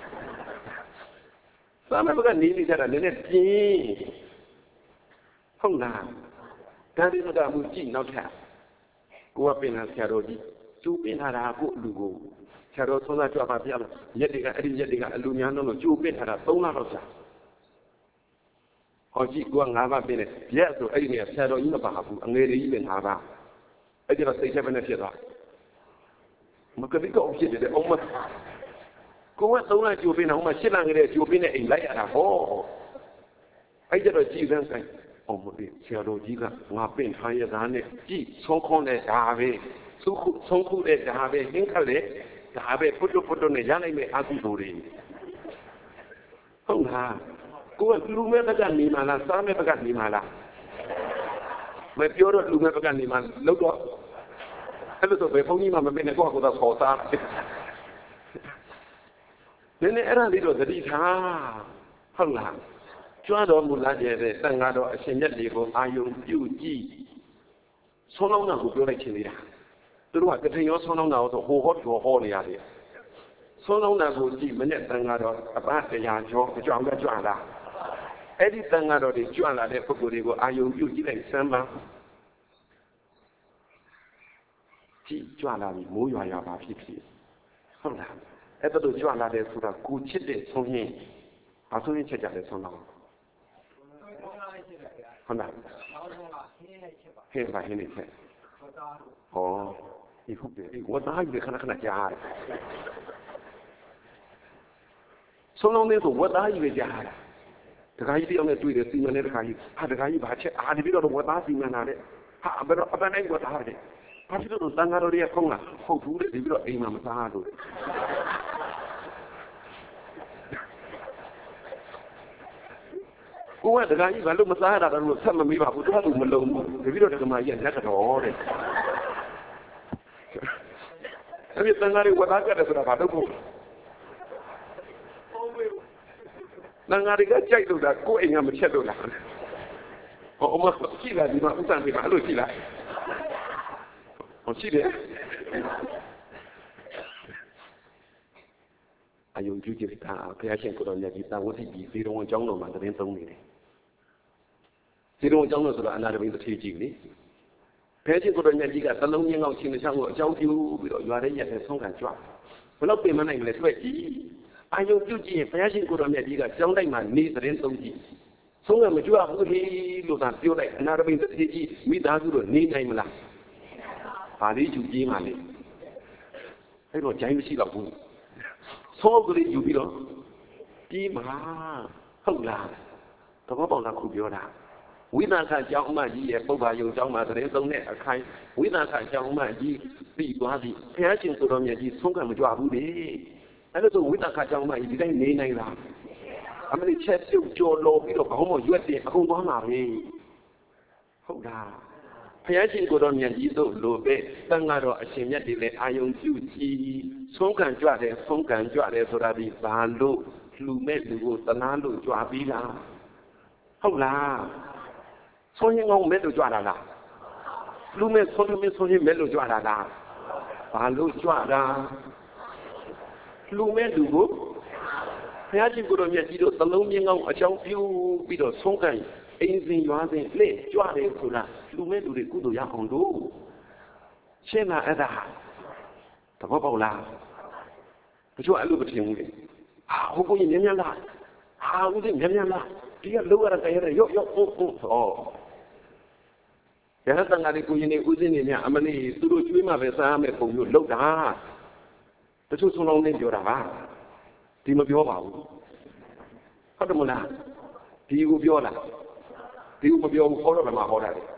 စားမဲ့ဘက်ကနေနေကြတာလည်းပြင်းဟုတ်လားဒါဒီကမှုကြည့်နောက်ထပ်ကိုကပင်လာဆရာတော်ကြီးကျိုးပင်လာတာကိုအလူကိုဆရာတော်သုံးသားကြွပါပြလားရက်တွေကအဲ့ဒီရက်တွေကအလူများလို့ကျိုးပင်ထားတာ3လတော့ကြာဟောကြည့်ကိုက5ပါးပင်တယ်ရက်ဆိုအဲ့ဒီနေဆရာတော်ကြီးမပါဘူးအငယ်ကြီးပင်5ပါးအဲ့ဒီတော့စိတ်ချက်ပဲနဲ့ဖြစ်သွားမကတိကောဖြစ်တယ်အောင်မကိုက3လကျိုးပင်အောင်မှ7လကလေးကျိုးပင်နဲ့အိမ်လိုက်ရတာဟောအဲ့ကျတော့ကြည်စမ်းဆိုင်အောင်မလေးဆရာတော်ကြီးကငါပင့်ထားရတာနဲ့ကြည်ဆုံးခွန်းတဲ့ဒါပဲဆုံးခုတဲ့ဒါပဲဟင်းခက်လေဒါပဲပုတ်နဲ့ရလိုက်မဲ့အကုသိုလ်တွေဟုတ်လားကိုကလူမဲ့ဘက်ကနေမှလားစားမဲ့ဘက်ကနေမှလားမပြောတော့လူမဲ့ဘက်ကနေမှလောက်တော့အဲ့လိုဆိုပဲဘုန်းကြီးမှမပင်နဲ့ကိုကကိုယ်တော့ခေါ်စားနည်းနည်းအဲ့ဒါလေးတော့သတိထားဟုတ်လားကျွမ်းတော်မူလာတဲ့တန်ဃာတော်အရှင်မြတ်တွေကိုအာယုံပြုကြည့်ဆုံးလောင်းတာကိုပြောလိုက်ခြင်းလေးတာသူတို့ကကတိရောဆုံးလောင်းတာကိုဆိုဟိုဟောဒီဟောနေရတယ်ဆုံးလောင်းတာကိုကြည့်မနဲ့တန်ဃာတော်အပတရားကျော်ကြွအောင်ကြွလာအဲ့ဒီတန်ဃာတော်တွေကြွလာတဲ့ပုဂ္ဂိုလ်တွေကိုအာယုံပြုကြည့်လိုက်စမ်းပါကြည့်ကြွလာပြီမိုးရွာရွာပါဖြစ်ဖြစ်ဟုတ်လားအဲ့ဒါတို့ကြွလာတဲ့ဆိုတာကိုချစ်တဲ့ဆုံးရင်အဆုံးရင်ချက်ကြတယ်ဆုံးလောင်းဟုတ်လားဟင်းပါဟင်းနေချက်ဟောဒီဟုတ်တယ်ဝတ်သားကြီးခဏခဏကြားတယ်ဆုံးလုံးလေးဆိုဝတ်သားကြီးပဲကြားတာတခါကြီးတယောက်နဲ့တွေ့တယ်စီမံတဲ့တခါကြီးဟာတခါကြီးဘာချက်အားဒီပြီးတော့ဝတ်သားစီမံတာတဲ့ဟာဘယ်တော့အပန်းတိုင်းဝတ်သားတယ်ဘာဖြစ်လို့တန်ဃာတော်တွေကခုံးလားဟုတ်ဘူးတဲ့ဒီပြီးတော့အိမ်မှာမစားလို့ကိုကတခါကြီးဘာလို့မစားရတာတော့ဆက်မမေးပါဘူးသူကသူမလုံဘူးဒီပြီးတော့တက္ကမကြီးကလက်တော်တဲ့အဲ့ဒီတန်ဃာတွေဝတ်သားကြတယ်ဆိုတာဘာလို့ကိုတန်ဃာတွေကကြိုက်လို့လားကိုယ်အိမ်ကမချက်လို့လားဟောမရှိလားဒီမှာဥစ္စာတွေမှာအဲ့လိုရှိလားဟောရှိတယ်အယုံကြည်ကြည်တာဘုရားရှင်ကိုတော်မြတ်ကြီးတာဝတိကြီးဇေရဝံကျောင်းတော်မှာတရင်သုံးနေတယ်ဇေရဝံကျောင်းတော်ဆိုတာအနာတပိန်တစ်ထေးကြီးလေဘုရားရှင်ကိုတော်မြတ်ကြီးကသလုံးမြင်းကောင်းချင်းတစ်ချောင်းကိုအကြောင်းပြုပြီးတော့ရွာတဲ့ရက်ထဲဆုံးခံကြွဘယ်တော့ပြင်မနိုင်လဲတွေ့ကြည့်အာယုံပြုကြည့်ရင်ဘုရားရှင်ကိုတော်မြတ်ကြီးကကျောင်းတိုက်မှာနေတရင်သုံးကြည့်ဆုံးကမကြွဘူးလေလို့သာပြောလိုက်အနာတပိန်တစ်ထေးကြီးမိသားစုတော့နေနိုင်မလားဘာလေးယူကြီးမှလေအဲ့တော့ဂျိုင်းမရှိတော့ဘူးဆုံးကလေးယူပြီးတော့ပြီးမှာဟုတ်လားသဘောပေါက်လားခုပြောတာဝိသခကျောင်းအမကြီးရဲ့ပုဗ္ဗာယုံကျောင်းမှာသတင်းသုံးတဲ့အခိုင်ဝိသခကျောင်းအမကြီးပြီးသွားပြီဘုရားရှင်ကိုတော်မြတ်ကြီးဆုံးကမကြွဘူးလေအဲ့လိုဆိုဝိသခကျောင်းအမကြီးဒီတိုင်းနေနိုင်လားအမလေးချက်ပြုတ်ကြော်လို့ပြီးတော့ခေါင်းပေါ်ရွက်တယ်အကုန်သွားမှာပဲဟုတ်လားဘုရားရှင်ကိုတော်မြတ်ကြီးတို့လိုပဲတန်ဃာတော်အရှင်မြတ်တွေလည်းအာယုံပြုကြည်ဆုံးကံကြွတယ်ဆုံးကံကြွတယ်ဆိုတာဒီဘာလို့လူမဲ့လူကိုတနာလို့ကြွပြီးလားဟုတ်လားဆုံးရင်ကောင်းမဲ့လို့ကြွတာလားလူမဲ့ဆုံးရင်မဲ့လို့ကြွတာလားဘာလို့ကြွတာလူမဲ့လူကိုဘုရားရှင်ကိုတော်မြတ်ကြီးတို့သလုံးမြင်းကောင်းအကြောင်းပြုပြီးတော့ဆုံးကံအိမ်စဉ်ရွာစဉ်လက်ကြွတယ်ဆိုတာလူမဲ့လူတွေကုသိုလ်ရအောင်လို့ရှင်းလားအဲ့ဒါသဘောပေါက်လားတချို့အဲ့လိုမထင်ဘူးလေဟာဟိုကိုကြီးမြန်လားဟာဦးသိမြန်လားဒီကလောရတဲ့ရရော့ဟောရဟန်းတန်ဃာတွေကိုရင်နေဦးစင်းနေများအမလေးသူတို့ကျွေးမှပဲစားရမယ်ပုံမျိုးလောက်တာတချို့ဆုံးလုံးနဲ့ပြောတာပါဒီမပြောပါဘူးဟုတ်တယ်မလားဒီကိုပြောလားဒီကိုမပြောဘူးဟောတော့မှဟောတာလေ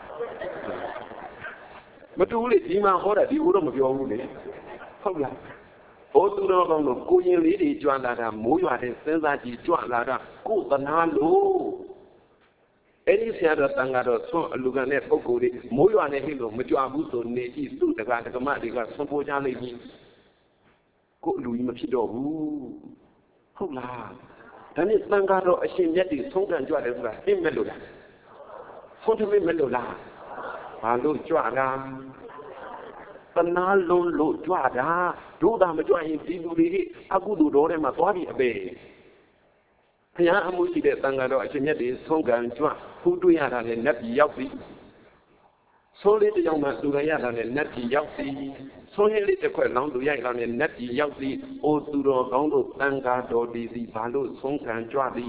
မတူဘူးလေဒီမှာဟောတာဒီကိုတော့မပြောဘူးလေဟုတ်လားဘိုးသူတော်ကောင်းတို့ကိုရင်လေးတွေကြွလာတာမိုးရွာတဲ့စဉ်းစားကြည့်ကြွလာတာကိုယ်သနာလို့အဲ့ဒီဆရာတော်တန်ဃာတော်ဆွမ်းအလူကံတဲ့ပုဂ္ဂိုလ်တွေမိုးရွာနေဟိလို့မကြွဘူးဆိုနေကြည့်သူ့တက္ကမတွေကဆွမ်းပေါ်ကြလိမ့်မည်ကိုယ်လူကြီးမဖြစ်တော့ဘူးဟုတ်လားဒါနဲ့တန်ဃာတော်အရှင်မြတ်တွေဆုံးခံကြွတယ်ဆိုတာသိမဲ့လို့လားဆုံးထမမဲ့လို့လားဘာလို့ကြွတာတနာလုံးလို့ကြွတာတို့သာမကြွရင်ဒီလူတွေအကုသိုလ်တော်ထဲမှာသွားပြီးအပေဘုရားအမှုရှိတဲ့တန်ဃာတော်အရှင်မြတ်တွေဆုံးခံကြွဖူးတွေ့ရတာနဲ့နတ်ပြည်ရောက်ပြီဆုံးလေးတစ်ယောက်မှလူရရတာနဲ့နတ်ပြည်ရောက်ပြီဆုံးရလေးတစ်ခွက်လောင်းလူရိုက်တာနဲ့နတ်ပြည်ရောက်ပြီအိုသူတော်ကောင်းတို့တန်ဃာတော်ဒီစီဘာလို့ဆုံးခံကြွသည်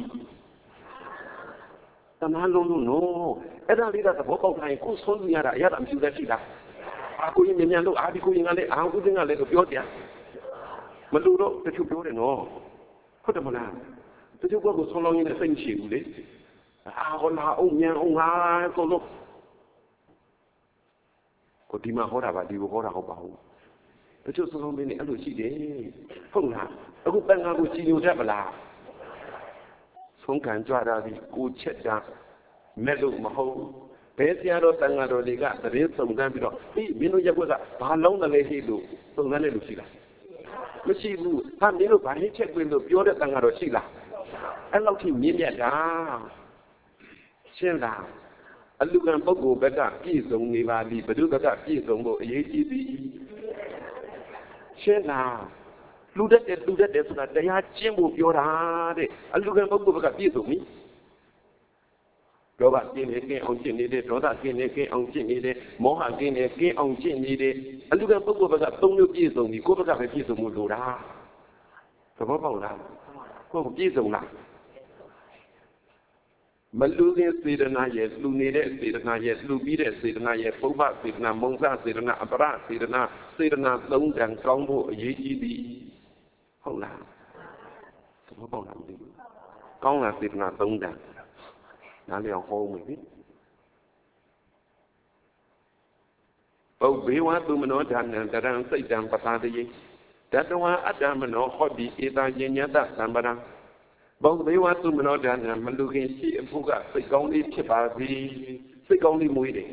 တနာလုံးလို့နော်အဲ့ဒါလေးကသဘောပေါက်တိုင်းကိုဆုံးလူရတာအရတာမရှိသေးရှိလားအခုရင်မြန်လို့အာဒီကိုရင်ကလည်းအာဥစဉ်ကလည်းပြောကြမလူတော့တချို့ပြောတယ်နော်ဟုတ်တယ်မလားတချို့ကဆုံးလောင်းရင်းနဲ့စိတ်မရှိဘူးလေအာဟောလာအောင်မြန်အောင်ဟာဆိုလို့ကိုဒီမှာဟောတာပါဒီကိုဟောတာဟုတ်ပါဘူးတချို့ဆုံးလုံးမင်းနဲ့အဲ့လိုရှိတယ်ဟုတ်လားအခုတန်ခါကိုကြည်ညိုတတ်မလားဆုံးခံကြွတာဒီကိုချက်တာမဲ့လို့မဟုတ်ဘယ်ဆရာတော်တန်ဃာတော်တွေကသတင်းစုံစမ်းပြီးတော့ဒီမင်းတို့ရက်ွက်ကဘာလုံးတယ်လဲဟိလို့စုံစမ်းနေလို့ရှိလားမရှိဘူးဟာမင်းတို့ဘာဟိချက်ကွင်းလို့ပြောတဲ့တန်ဃာတော်ရှိလားအဲ့လောက်ထိမြင့်မြတ်တာရှင်းလားအလူကံပုဂ္ဂိုလ်ဘက်ကပြည့်စုံနေပါသည်ဘုဒ္ဓဘက်ကပြည့်စုံဖို့အရေးကြီးသည်ရှင်းလားလူတတ်တယ်ဆိုတာတရားကျင့်ဖို့ပြောတာတဲ့အလူကံပုဂ္ဂိုလ်ဘက်ကပြည့်စုံပြီလောဘကင်းနေကင်းအောင်ကျင့်နေတယ်ဒေါသကင်းနေကင်းအောင်ကျင့်နေတယ်မောဟကင်းနေကင်းအောင်ကျင့်နေတယ်အလူကံပုဂ္ဂိုလ်ဘက်ကသုံးမျိုးပြည့်စုံပြီကိုယ့်ဘက်ကပဲပြည့်စုံမှုလိုတာသဘောပေါက်လားကိုယ်ပြည့်စုံလားမလူခင်စေတနာရဲ့လူနေတဲ့စေတနာရဲ့လူပြီးတဲ့စေတနာရဲ့ပုဗ္ဗစေတနာမုံစစေတနာအပရစေတနာသုံးတန်ကောင်းဖို့အရေးကြီးသည်ဟုတ်လားသဘောပေါက်လားမသိဘူးကောင်းလားစေတနာသုံးတန်နားလျောက်ဟောမယ်နိပုဗ္ဗေဝသုမနောဒါနံတရံစိတ်တံပသတိယတတဝါအတ္တမနောဟောတိဧတယညတသံပရံပုဗ္ဗေဝသုမနောဒါနံမလူခင်ရှိအဖို့ကစိတ်ကောင်းလေးဖြစ်ပါစေစိတ်ကောင်းလေးမွေးတယ်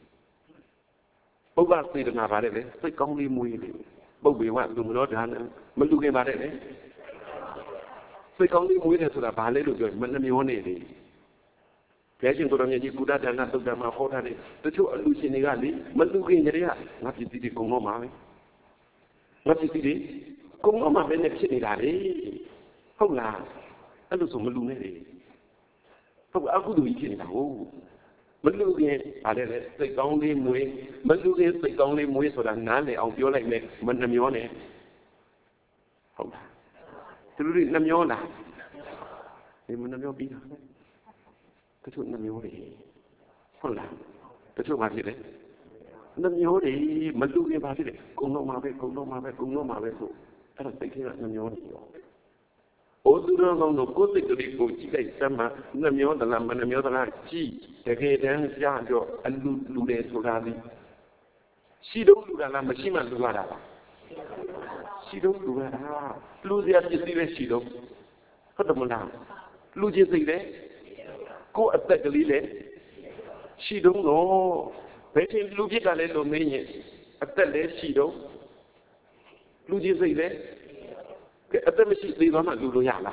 ပုဗ္ဗစေတနာပါတယ်လေစိတ်ကောင်းလေးမွေးတယ်ပုဗ္ဗေဝသုမနောဒါနံမလူခင်ပါတယ်လေစိတ်ကောင်းလေးမွေးတယ်ဆိုတာဘာလဲလို့ပြောမနှမျောနေလေဘယ်ရှင်ကိုယ်တော်မြတ်ကြီးကုသဒါနသုတ်တံမှာဟောထားတယ်တချို့အလူရှင်တွေကလေမလူခင်ကြတဲ့ကငါပစ္စည်းတွေကုန်တော့မှာပဲငါပစ္စည်းတွေကုန်တော့မှာပဲနဲ့ဖြစ်နေတာလေဟုတ်လားအဲ့လိုဆိုမလူနဲ့လေဟုတ်အကုသိုလ်ကြီးဖြစ်နေတာဟုတ်မလူခင်ဗါတယ်လေစိတ်ကောင်းလေးမွေးမလူခင်စိတ်ကောင်းလေးမွေးဆိုတာနားလည်အောင်ပြောလိုက်မယ်မနှမျောနဲ့ဟုတ်လားသူတို့နှမျောလားဒီမနှမျောပြီးတာတချို့နှမျိုးတွေဟုတ်လားတချို့ဘာဖြစ်လဲနှမျိုးတွေမလူခင်ဘာဖြစ်လဲကုံတော့မှာပဲဆိုအဲ့ဒါစိတ်ထဲကနှမျိုးတွေရောဩသူတော်ကောင်းတို့ကိုယ်စိတ်ကလေးကိုကြည့်လိုက်စမ်းမှနှမျိုးသလားမနှမျိုးသလားကြည့်တကယ်တမ်းကြားတော့အလူတယ်ဆိုတာဒီရှိတော့လူတာလားမရှိမှလူရတာလားရှိတော့လူရတာလူစရာပစ္စည်းပဲရှိတော့ဟုတ်တယ်မလားလူချင်းစိတ်လေကိုယ်အသက်ကလေးလေရှိတော့ဘယ်ချိန်လူဖြစ်တာလဲလို့မင်းရင်အသက်လည်းရှိတော့လူချင်းစိတ်လေအသက်မရှိသေးတော့မှလူလို့ရလား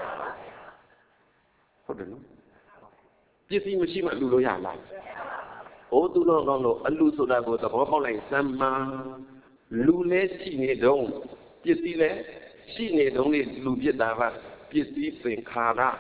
ဟုတ်တယ်နော်ပစ္စည်းမရှိမှလူလို့ရလားဩသူတော်ကောင်းတို့အလူဆိုတာကိုသဘောပေါက်လိုက်စမ်းမှလူလည်းရှိနေတော့ပစ္စည်းလည်းရှိနေတော့လေလူဖြစ်တာကပစ္စည်းသင်္ခါရ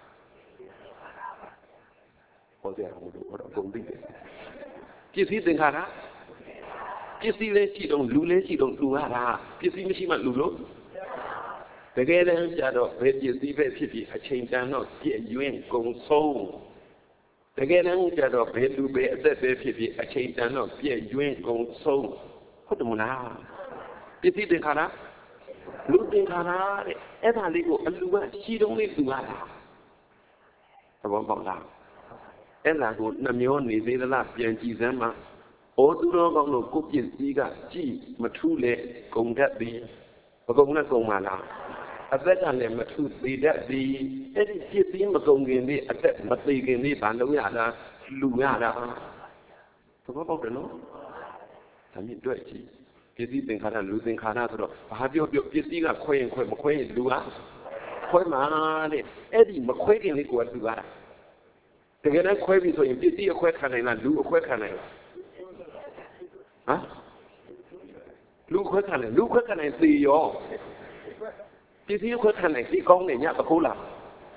ဟောကြရအောင်လို့ဟောတော့ပုံသိတယ်ပစ္စည်းသင်္ခါရပစ္စည်းလည်းရှိတော့လူလည်းရှိတော့လူရတာပစ္စည်းမရှိမှလူလို့တကယ်တမ်းကျတော့ဘယ်ပစ္စည်းပဲဖြစ်ဖြစ်အချိန်တန်တော့ပြည့်ရွင်းကုန်ဆုံးတကယ်တမ်းကျတော့ဘယ်လူပဲအသက်ပဲဖြစ်ဖြစ်အချိန်တန်တော့ပြည့်ရွင်းကုန်ဆုံးဟုတ်တယ်မလားပစ္စည်းသင်္ခါရလူသင်္ခါရတဲ့အဲ့ဒါလေးကိုအလူကရှိတော့လေးလူရတာသဘောပေါက်လားအဲ့ဒါကိုနှမျောနေသေးသလားပြန်ကြည့်စမ်းမှဩသူတော်ကောင်းတို့ကိုပစ္စည်းကကြည့်မထူးလေဂုံတတ်သည်မဂုံနဲ့ဂုံပါလားအသက်ကလည်းမထူးသေးတတ်သည်အဲ့ဒီပစ္စည်းမဂုံခင်လေးအသက်မသေးခင်လေးဘာလို့ရတာလူရတာသဘောပေါက်တယ်နော်ဒါမြင်တွေ့ကြည့်ပစ္စည်းသင်္ခါရလူသင်္ခါရဆိုတော့ဘာပြောပစ္စည်းကခွဲရင်ခွဲမခွဲရင်လူကခွဲမှာတဲ့အဲ့ဒီမခွဲခင်လေးကိုလူရတာတကယ်တော့ခွဲပြီဆိုရင်ပစ္စည်းအခွဲခံနိုင်လားလူအခွဲခံနိုင်လားဟမ်လူခွဲခံနိုင်သေရောပစ္စည်းခွဲခံနိုင်ဒီကောင်းနေညအခိုးလား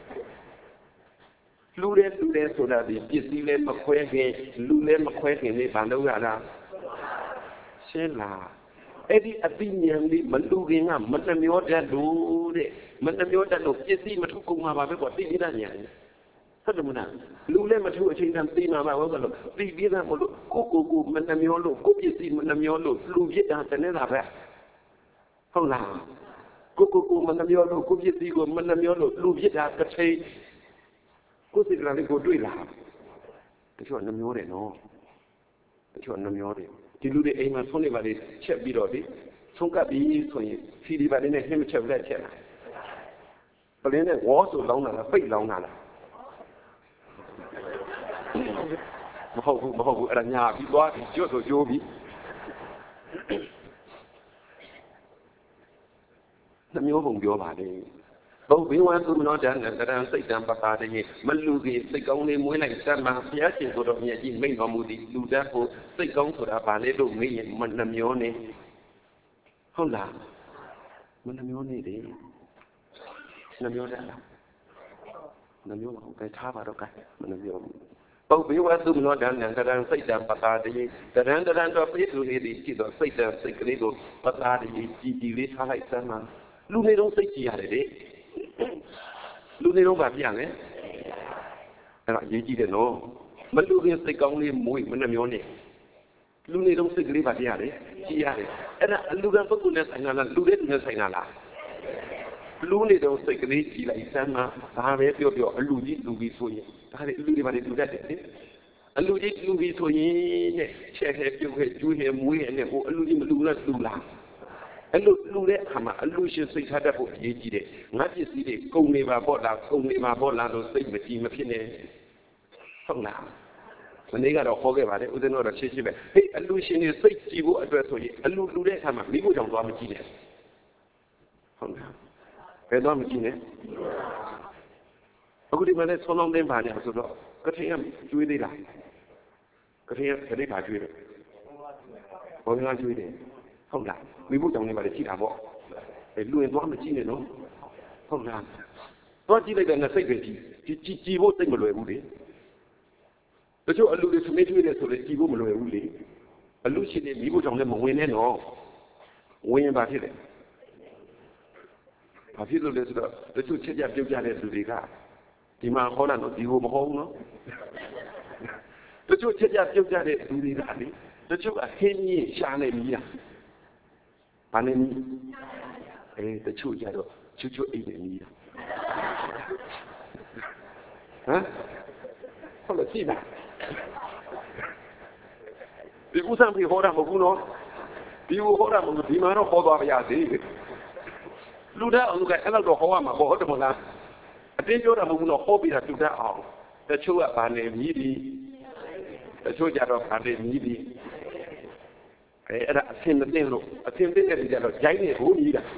လူတဲ့ဆိုတာဒီပစ္စည်းလည်းမခွဲခင်လူလည်းမခွဲခင်လေးဘာလို့ရတာရှင်းလားအဲ့ဒီအသိဉာဏ်လေးမလူခင်ကမနှမျောတတ်လို့တဲ့မနှမျောတတ်လို့ပစ္စည်းမထုကုန်မှာပါပဲကွာသိနေတာဉာဏ်ဟုတ်တယ်မလားလူလည်းမထူအချိန်တန်သိမှာပါဟုတ်ကဲ့လို့သိပြီးသားမလို့ကိုမနှမျောလို့ကိုပစ္စည်းမနှမျောလို့လူပြစ်တာတနေ့တာပဲဟုတ်လားကိုမနှမျောလို့ကိုပစ္စည်းကိုမနှမျောလို့လူပြစ်တာတစ်ချိန်ကိုစိတ်ကလေးကိုတွေ့လာတချို့နှမျောတယ်နော်တချို့နှမျောတယ်ဒီလူတွေအိမ်မှာဆုံးနေပါလေချက်ပြီးတော့ဒီဆုံးကပ်ပြီးဆိုရင်စီဒီပါလေးနဲ့နှင်းမချက်လက်ချက်လာပလင်းနဲ့ဝေါ်ဆိုလောင်းတာလားပိတ်လောင်းတာလားမဟုတ်ဘူးအဲ့ဒါညာပြီးသွားပြီကျွတ်ဆိုကျိုးပြီနှမျိုးပုံပြောပါလေ bầu bí quan tu nó đang xây dựng bát ta đây mình lưu gì xây công này mỗi ngày xem mà phía trên của đội nhà gì mình có một đi lưu ra phố xây công của đã bà lấy đủ nghĩ mình làm nhiều này không làm mình làm nhiều này đi làm nhiều đã làm nhiều không cái tháp vào đâu cái mình làm nhiều bầu bí quan tu nó đang xây dựng bát ta đây đang cho biết lưu gì chỉ đó xây cái đó bát ta đây chỉ lấy tháp lại xem mà lưu này đâu xây chỉ à đấy lúc này đâu phải gì hết, là gì đấy nó, mình lúc này xây công này mũi mình làm gì lúc này đâu xây cái phải gì đấy, gì đấy, là lúc này bắt đầu là xây nhà lúc đấy là xây nhà là, lúc này đâu xây cái gì lại xem mà, ta về biểu lúc gì thôi, ta về lúc này phải lúc đấy, lúc gì thôi nhỉ, xe hết biểu hết chui hết mũi hết này, lúc này lúc là lúc đấy hả lúc xưa xây ra bộ gì đấy ngắt gì đấy công nghệ mà bỏ là rồi xây mà chi mà phía này không làm mình nghĩ là đó khó cái bà đấy, ưu nó là chế vậy, lúc xưa này xây chi bộ ở thôi, lúc đấy hả mỹ bộ trong đó mà chi này không làm cái đó mà chi nàyအခုဒီမှာလည်းဆုံးလုံးတင်ပါနေဆိုတော့ကထင်းကကျွေးသေးလားကထင်းကခဏပါကျွေးတယ်ဘောင်းကကျွေးတယ်ဟုတ်လားမိဖို့တောင်းနေပါလေကြည့်တာပေါ့လူရင်သွားမကြည့်နဲ့နော်ဟုတ်လားသွားကြည့်လိုက်တဲ့နဲ့စိတ်ပဲကြည်ဖို့စိတ်မလွယ်ဘူးလေတချို့အလူတွေသမီးကျွေးတယ်ဆိုလေကြည်ဖို့မလွယ်ဘူးလေအလူရှိနေမိဖို့တောင်းလည်းမဝင်နဲ့နော်ဝင်ရင်ဘာဖြစ်လဲဘာဖြစ်လို့လဲဆိုတော့တချို့ချက်ကြပြုတ်ကြတဲ့လူတွေကဒီမှာခေါ်တာတော့ဒီကိုမဟုတ်ဘူးနော်တချို့ချက်ကြပြုတ်ကြတဲ့လူတွေကလေတချို့အဟင်းကြီးရှာနေပြီလားဘာနေပြီတချို့ကြတော့ချွတ်အိတ်နေပြီဟမ်ဟုတ်လားကြည့်လားဒီဥစ္စာပြေဟောတာမဟုတ်ဘူးနော်ဒီကိုဟောတာမဟုတ်ဒီမှာတော့ဟောသွားပါရစေလူသားအောင်ကအဲ့တော့ဟောရမှာပေါ့ဟုတ်တယ်မလားအတင်းပြောတာမဟုတ်ဘူးနော်ဟောပြီးတာလူသားအောင်တချို့ကဘာနေမြည်ပြီတချို့ကြတော့ဘာနေမြည်ပြီအဲ့ဒါအသင်မသိလို့အသင်သိတဲ့ကြတော့ဂျိုင်းနေဟိုမြည်တာ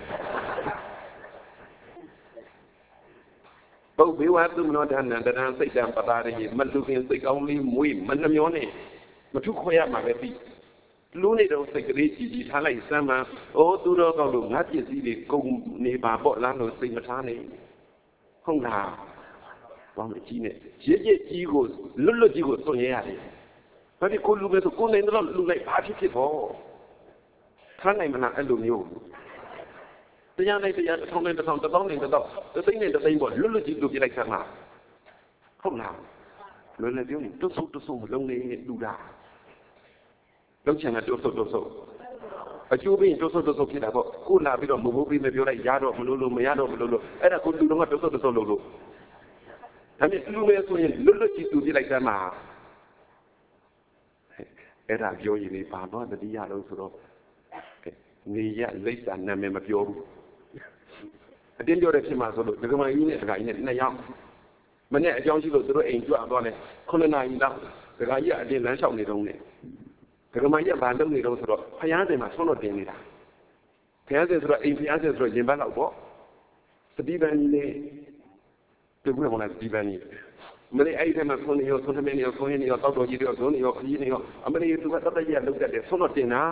ပုပ်ဘေဝသုမနောဒါနန္တရံစိတ်တံပတာရိမလူခင်စိတ်ကောင်းလေးမွေးမနှမျောနဲ့မထုခွဲရမှာပဲပြီလူနေတော့စိတ်ကလေးကြည်ထားလိုက်စမ်းမှာအိုးသူတော်ကောက်လို့ငါပစ္စည်းတွေကုန်နေပါပေါ့လားလို့စိတ်မထားနဲ့ဟုတ်လားဘာမှကြီးနဲ့ရစ်ကြီးကိုလွတ်ကြီးကိုစွန့်ရရတယ်ဘာဖြစ်ကိုလူပဲဆိုကိုနေတော့လူလိုက်ဘာဖြစ်ပေါ့ထားနိုင်မလားအဲ့လိုမျိုးတရားနဲ့တရားထောင်းနဲ့ထောင်းတောင်းနဲ့တောင်းသိန်းနဲ့သိန်းပေါ့လွတ်ကြီးလူပြလိုက်စမ်းမှာဟုတ်လားလွယ်ပြောရင်တွတ်ဆုပ်မလုံးနဲ့လူတာလုံးချင်တာတွတ်ဆုပ်အကျိုးပြီးတွတ်ဆုပ်ဖြစ်တာပေါ့ကိုလာပြီးတော့မမိုးပြီးမပြောလိုက်ရတော့မလို့မရတော့မလို့အဲ့ဒါကိုလူတော့တွတ်ဆုပ်လို့ဒါနဲ့လူမဲဆိုရင်လွတ်ကြီးလူပြလိုက်စမ်းမှာအဲ့ဒါပြောရင်ဘာမှတတိယလို့ဆိုတော့နေရလိမ့်စာနာမည်မပြောဘူးအတင်းပြောတဲ့ဖြစ်မှာဆိုလို့ဒကမကြီးနဲ့ဒကာကြီးနဲ့နှစ်ယောက်မနေ့အကြောင်းရှိလို့သူတို့အိမ်ကြွသွားတယ်9နာရီလောက်ဒကာကြီးကအတင်းလမ်းလျှောက်နေတော့နေဒကမကြီးကဘာလုပ်နေတော့ဆိုတော့ဖျားတယ်မှာဆုံးတော့တင်နေတာဖျားတယ်ဆိုတော့အိမ်ဖျားတယ်ဆိုတော့ရင်ဘတ်လောက်ပေါ့စတိပန်ကြီးလေးပြုတ်ခွင့်မလားစတိပန်ကြီးမနေ့အဲ့ဒီမှာဆုံးနေရောဆုံးသမင်းရောဆုံးရင်းရောတောက်တော်ကြီးရောဆုံးနေရောခကြီးနေရောအမလေးသူကတတ်တရလောက်တတ်တယ်ဆုံးတော့တင်တာ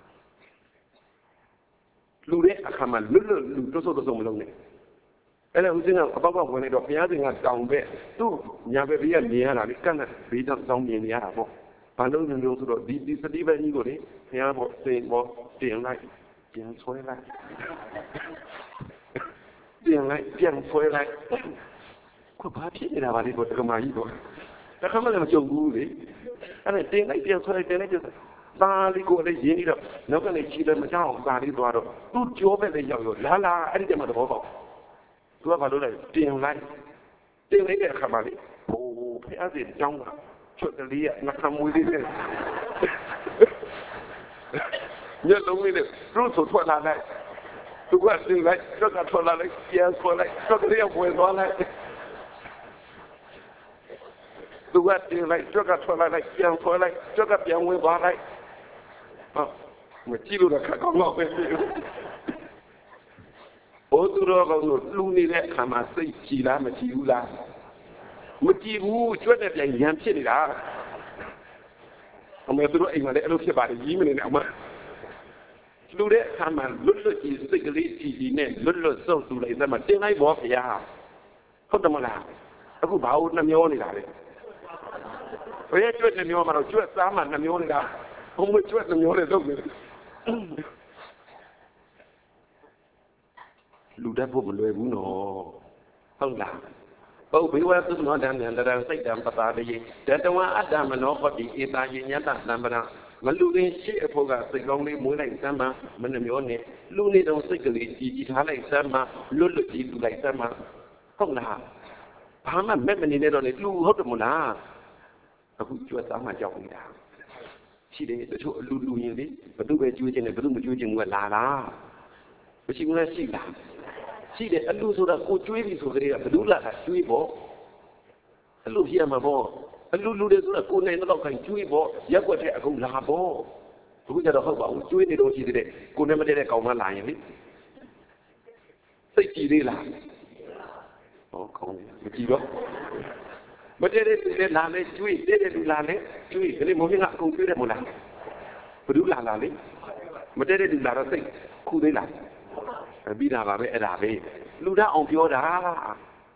လူတဲ့အခါမှာလွတ်လူတွတ်ဆုပ်မလုံးနဲ့အဲ့ဒါဦးစင်းကအပေါက်ဝင်နေတော့ဘုရားရှင်ကတောင်ပဲသူ့ညာဘက်ဘေးကနေရတာလေကန့်တဲ့ဘေးတောင်မြင်နေရတာပေါ့ဘာလို့လဲဆိုတော့ဒီစတိပန်ကြီးကိုလေဘုရားပေါ့စင်ပေါ့တင်လိုက်ပြန်ဆွဲလိုက်ပြန်ဆွဲလိုက်ကိုဘာဖြစ်နေတာပါလဲကိုတက္ကမကြီးကိုတက္ကမလည်းမကြုံဘူးလေအဲ့ဒါတင်လိုက်ပြန်ဆွဲလိုက်တင်လိုက်ပြန်သားလေးကိုလည်းရင်းနေတော့နောက်ကနေချီလည်းမကြောက်အောင်သားလေးသွားတော့သူ့ကြောပဲလည်းရောက်ရောလာအဲ့ဒီတည်းမှာသဘောပေါက်သူကဘာလို့လဲတင်လိုက်တဲ့အခါမှာလေဟိုဖះစီကြောင်းကချွတ်ကလေးကနှခမ်းမွေးလေးနဲ့ညလုံးလေးနဲ့သူ့ဆိုထွက်လာလိုက်သူကတင်လိုက်သူကထွက်လာလိုက်ပြန်ဆွဲလိုက်သူကလည်းဝင်သွားလိုက်သူကတင်လိုက်သူကထွက်လာလိုက်ပြန်ဆွဲလိုက်သူကပြန်ဝင်သွားလိုက်မကြည့်လို့တော့ခက်ကောင်းတော့ပဲ Oturo con l'unire a Masai Chila Machiula. Machiu, Jordan and Yamchina. I'm going to do a little about a human in our. Do that come and look at his cigarette, little so to lay them a thing I walk ya. Put them on out. I go out and you're only at it. We had to let me over to a salmon and you only got home with sweat and you only look. Luda Bubble, no. Hold on. Oh, we were to know them and I'll take them, but that's the one Adam and nobody is a Yata number. Maluni shit for the only moon like summer, Manamione, Luni don't cigarette, eat like summer, Lulu eat like summer. Hold on. Pama memory on it, Lou Hotamuna. I put you at my job. She did the two Lulu in it, but do it using a broom using what la. But she will see that. See that a loser of good dreams over there, but do like a sweepo. A look here, my boy. A lulu is a good name of a sweepo, Yakwata, a good labo. Who got a hope about doing it or she did it? Could never did a coma line. Say, she oh, come here. But they did Lale, tweet, they did Lale, tweet, and they moving up computer Mula. But do Lale. But they did Lala say, could they like? Bina Rabe, Luda on Pioda.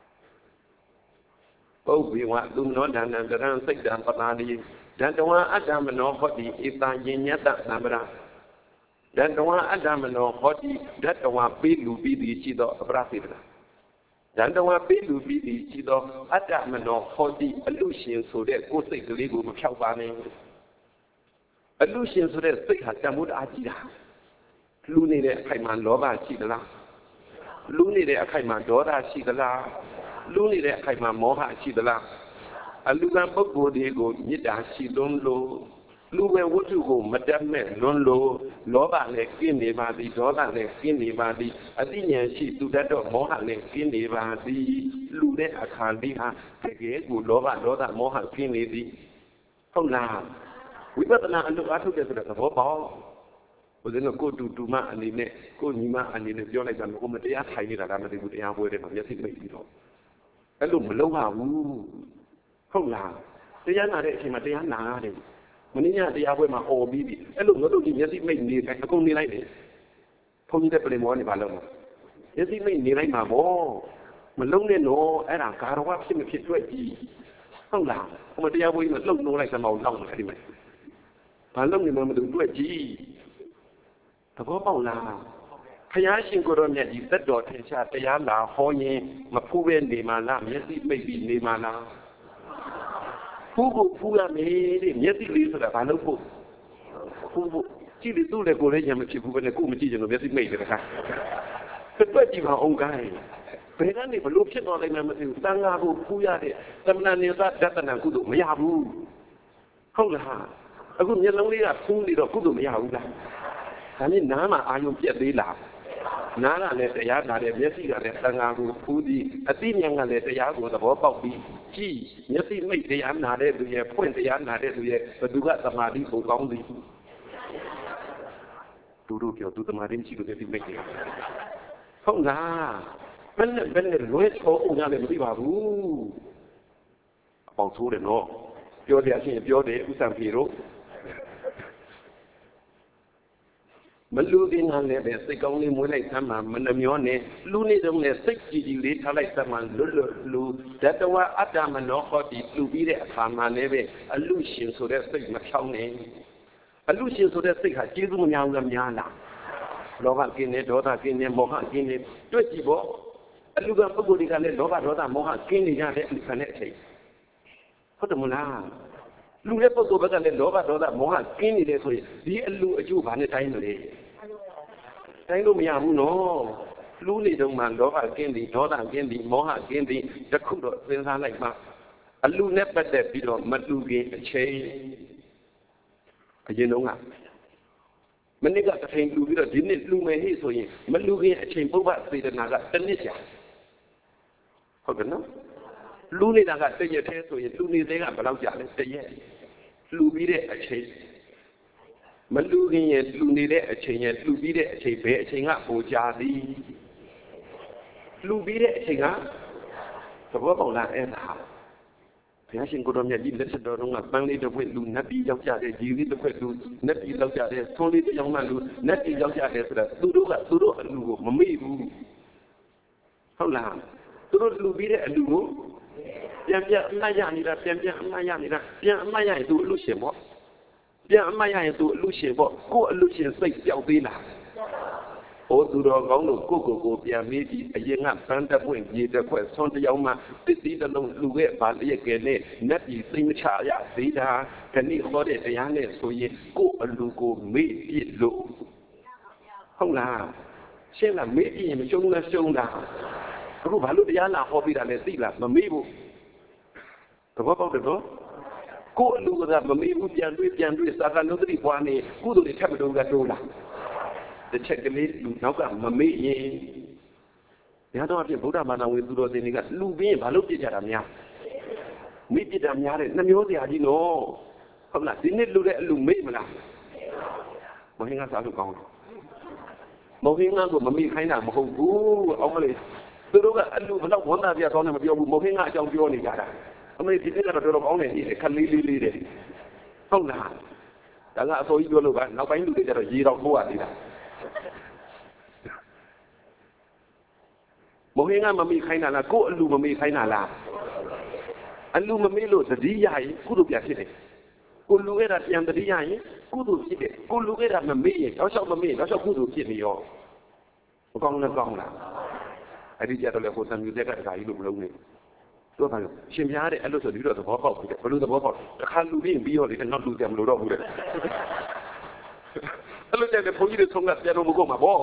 Oh, we want to know that the dance take them for Nadi. Then the one Adam and no body is not yet that number. Then the one Adam and no body, that the one big will be the Chido of Brazil. Then the one big will be the Chido, Adam and no body, illusion so that go take the legal Chavani. Illusion so that sick has done with Ajida. Luni de Kaiman Loba Chidala. Luni de Kaiman Dora Chidala. Luni de Kaiman Moha Chidala. A Lugan Bogo de go Yida Chidon Lo. Lugan would you go, Madame Lonlo, Loba le Kini Badi, Dora le Kini Badi, a dinner she do that of Moha le Kini Badi, Lude Akandiha, Peggy, Lova, Dora Moha Kini. Oh, now we better not look at together at the ball. Then go to Ma and in it, go Nima and in the Jonah and Home, they are tiny that I'm able to avoid it. Yes, it may be. I look Loa, woo. Hola. They are not actually, they are not. When they are with my old baby, I look not only yes, it may need like a only like this. Pony that play more about them. Yes, it may need like my ball. Malone no, and I got a watch him if you do it. Hola. When they are with a look no like a mountain anyway. Malone moment to do it. The Bola Payashin Goronet, that daughter, Yala, Hoye, Mapuan Nemala, Yesi, maybe Nemala. Who are made in Yesi leaves the Panapo? Who see the two regulation which you put in a commission of Yesi made the car. But what you are own guy? But then if a look at all the members in Sangabu, Puyade, Samana, that and Kudu, Yabu. Hold on. I couldn't only have food or Kudu Yahuda. I mean, Nama, I don't get the laugh. Nana let the Yana, the Messi, and the Sangaru, Pudi, a thin young let the Yago, the Bob, Gee, Messi make the Yana, the point the Yana, but do got the Madi for Gondi. To do the Madin, she could make it. Oh, nah. When the Louis spoke, now they believe, ooh. About two and all. You're the Usan Hero. Maludin on the sick only Mulay Sama, Manamione, Luni don't let 60 late like someone Lulu, that the one Adam and no body flew be there, Sama Neve, allusion so that sick Machaune. Allusion so that sick has given Yana. Lova Guinea, daughter Guinea, Moha Guinea, 20 bo. A Lugan Puguli can let Lova, Moha Guinea, and connected. Put the Mula. Lulepo go back and Lova, Moha Guinea, the Lu Juvan time. I know me, no. Luni don't man, Lova Guinea, daughter Guinea, Moha Guinea, the Kudo, things are like that. A Lu never that bit of Matugi, a chain. You know,มันนี่ก็จะเพลงดูวิธีดินนี่ลูกไม่ให้สวยมันลูกนี่เช่นพวกว่าสีเดนากะตันนี่เสียเข้ากันเนาะลูกนี่นากะเตยเทสวยลูกนี่เรื่องอะไรเราอยากเลยเตยลูกวิธีเช่นมันลูกนี่ลูกนี่เรื่องเช่นลูกวิธีเช่นเบะเช่นอ่ะโบจาดีလူပြီးတဲ့အချိန်ကသဘောပေါက်လားအဲ့ဒါဘုရားရှင်ကိုတော်မြတ်ကြီးလက်ထတော်ကပန်းလေးတစ်ခွက်လူနတ်ပြည်ရောက်ကြတဲ့ကြီးလေးတစ်ခွက်လူနတ်ပြည်ရောက်ကြတဲ့သွန်းလေးတစ်ယောက်မှလူနတ်ပြည်ရောက်ကြတဲ့ဆိုတာသူတို့အလူကိုမမေ့ဘူးဟုတ်လားသူတို့လူပြီးတဲ့အလူကိုပြန်အမှတ်ရနေတာပြန်အမှတ်ရနေတာပြန်အမှတ်ရရင်သူအလူရှင်ပေါ့ပြန်အမှတ်ရရင်သူအလူရှင်ပေါ့ကိုယ်အလူရှင်စိတ်ပြောက်သေးလားဟိုသူတော်ကောင်းတို့ကိုပြန်မေးပြီးအရင်ကပန်းတစ်ပွင့်ပြေတစ်ခွက်ဆွန်းတစ်ယောက်မှပစ္စည်းတစ်လုံးလူရဲ့ဗာလျက်ကဲနဲ့နတ်ပြည်စိတ်မချရသေးတာခဏဟောတဲ့တရားနဲ့ဆိုရင်ကိုယ်အလူကိုမေ့ပြစ်လို့ဟုတ်လားရှင်းလားမေ့ပြစ်ရင်မရှုံးလားရှုံးတာအခုဘာလို့တရားလာဟောပြီးတာလဲသိလားမမေ့ဘူးသဘောပေါက်တယ်နော်ကိုယ်အလူကမမေ့ဘူးပြန်တွေးစာကနုဒတိပွားနေကုသိုလ်တွေထပ်မတုံးကတိုးလားတစ်ချက်ကလေးလူနောက်ကမမေ့ရင်ဘုရားတော်အပြင်ဗုဒ္ဓဘာသာဝင်သူတော်စင်တွေကလူပြီးရင်ဘာလို့ပြစ်ကြတာများမေ့ပြစ်တာများတဲ့နှမျိုးစရာကြီးနော်ဟုတ်လားဒီနေ့လူတဲ့အလူမေ့မလားမဟင်းကစားလို့ကောင်းတယ်မဟင်းကမမေ့ခိုင်းတာမဟုတ်ဘူးအောင်မလေးသူတို့ကအလူဘလောက်ဝန်သားပြကောင်းတယ်မပြောဘူးမဟင်းကအကြောင်းပြောနေကြတာအမေဒီနေ့ကတော့တော်တော်ကောင်းတယ်ခက်လေးတဲ့ဟုတ်လားဒါကအစိုးရပြောလို့ပါနောက်ပိုင်းလူတွေကျတော့ရေတော့ထိုးရသေးတာမဟင်းကမမေ့ခိုင်းတာလားကိုယ်အလူမမေ့ခိုင်းတာလားအလူမမေ့လို့သတိရရင်ကုသိုလ်ပြဖြစ်တယ်ကိုလူခဲ့တာပြန်သတိရရင်ကုသိုလ်ဖြစ်တယ်ကိုလူခဲ့တာမမေ့ရင်တောက်လျှောက်မမေ့တောက်လျှောက်ကုသိုလ်ဖြစ်နေရောမကောင်းလားကောင်းလားအဲ့ဒီကြတော့လေဟိုသံမြူတက်ကတခါကြီးလို့မလုံးနဲ့တို့ပါလို့ရှင်ပြားတဲ့အဲ့လိုဆိုပြီးတော့သဘောပေါက်ပြီဘယ်လိုသဘောပေါက်တခါလူပြီးပြီးရောလေနောက်လူကြမလို့တော့ဘူးတဲ့အဲ့လိုကြတဲ့ဘုန်းကြီးတွေဆုံးကပြန်လို့မကုန်မှာပေါ့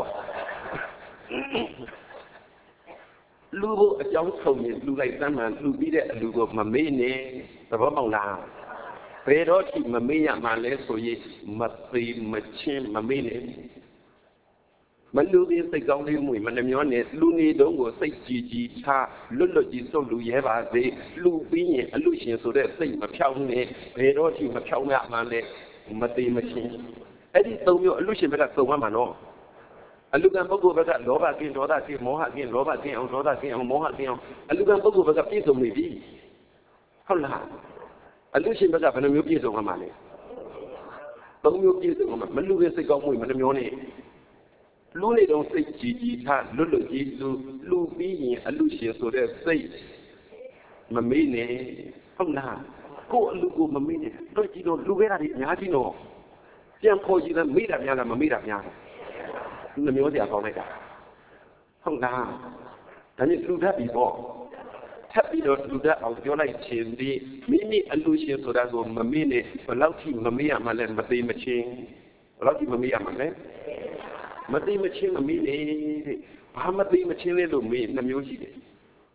လူကိုအကြောင်းဆုံးရင်လူလိုက်တမ်းမှလူပြီးတဲ့အလူကိုမမေ့နဲ့သဘောပေါက်လားဘယ်တော့ထိမမေ့ရမှလဲဆိုရင်မသေးမချင်းမမေ့နဲ့မလူသေးစိတ်ကောင်းလေးမှုမနှမျောနဲ့လူနေတုံးကိုစိတ်ကြည်ချလွတ်ကြီးစုပ်လူရဲပါစေလူပြီးရင်အလူရှင်ဆိုတဲ့စိတ်မဖြောင်းနဲ့ဘယ်တော့ထိမဖြောင်းရမှလဲမသေးမချင်းအဲ့ဒီသုံးမျိုးအလူရှင်ဘက်ကသုံးမှမှာနော်အလူကံပုဂ္ဂိုလ်ဘက်ကလောဘကင်းဒေါသကင်းမောဟကင်းလောဘကင်းအောင်ဒေါသကင်းအောင်မောဟကင်းအောင်အလူကံပုဂ္ဂိုလ်ဘက်ကပြည့်စုံနေပြီဟုတ်လားအလူရှင်ဘက်ကဘယ်နှမျိုးပြည့်စုံမှာလဲသုံးမျိုးပြည့်စုံမှာမလူရဲ့စိတ်ကောင်းမှုမနှမျောနဲ့လူနေတော့စိတ်ကြည်ချလွတ်ကြီးလူပြီးရင်အလူရှင်ဆိုတဲ့စိတ်မမေ့နဲ့ဟုတ်လားကိုယ်အလူကိုမမေ့နဲ့တော့ကြည့်တော့လူခဲ့တာဒီအများကြီးတော့ပြန်ခေါ်ကြည့်လဲမေ့တာများလားမမေ့တာများလားနှမျိုးစရာကောင်းလိုက်တာဟုတ်လားဒါနဲ့လူတတ်ပြီပေါ့ထပ်ပြီးတော့လူတတ်အောင်ပြောလိုက်ခြင်းဒီမိမိအလူရှင်ဆိုတာကိုမမေ့နဲ့ဘယ်လောက်ထိမမေ့ရမှလဲမသိမချင်းဘယ်လောက်ထိမမေ့ရမှလဲမသိမချင်းမမေ့နဲ့တဲ့ဘာမသိမချင်းလဲလို့မေ့နှမျိုးရှိတယ်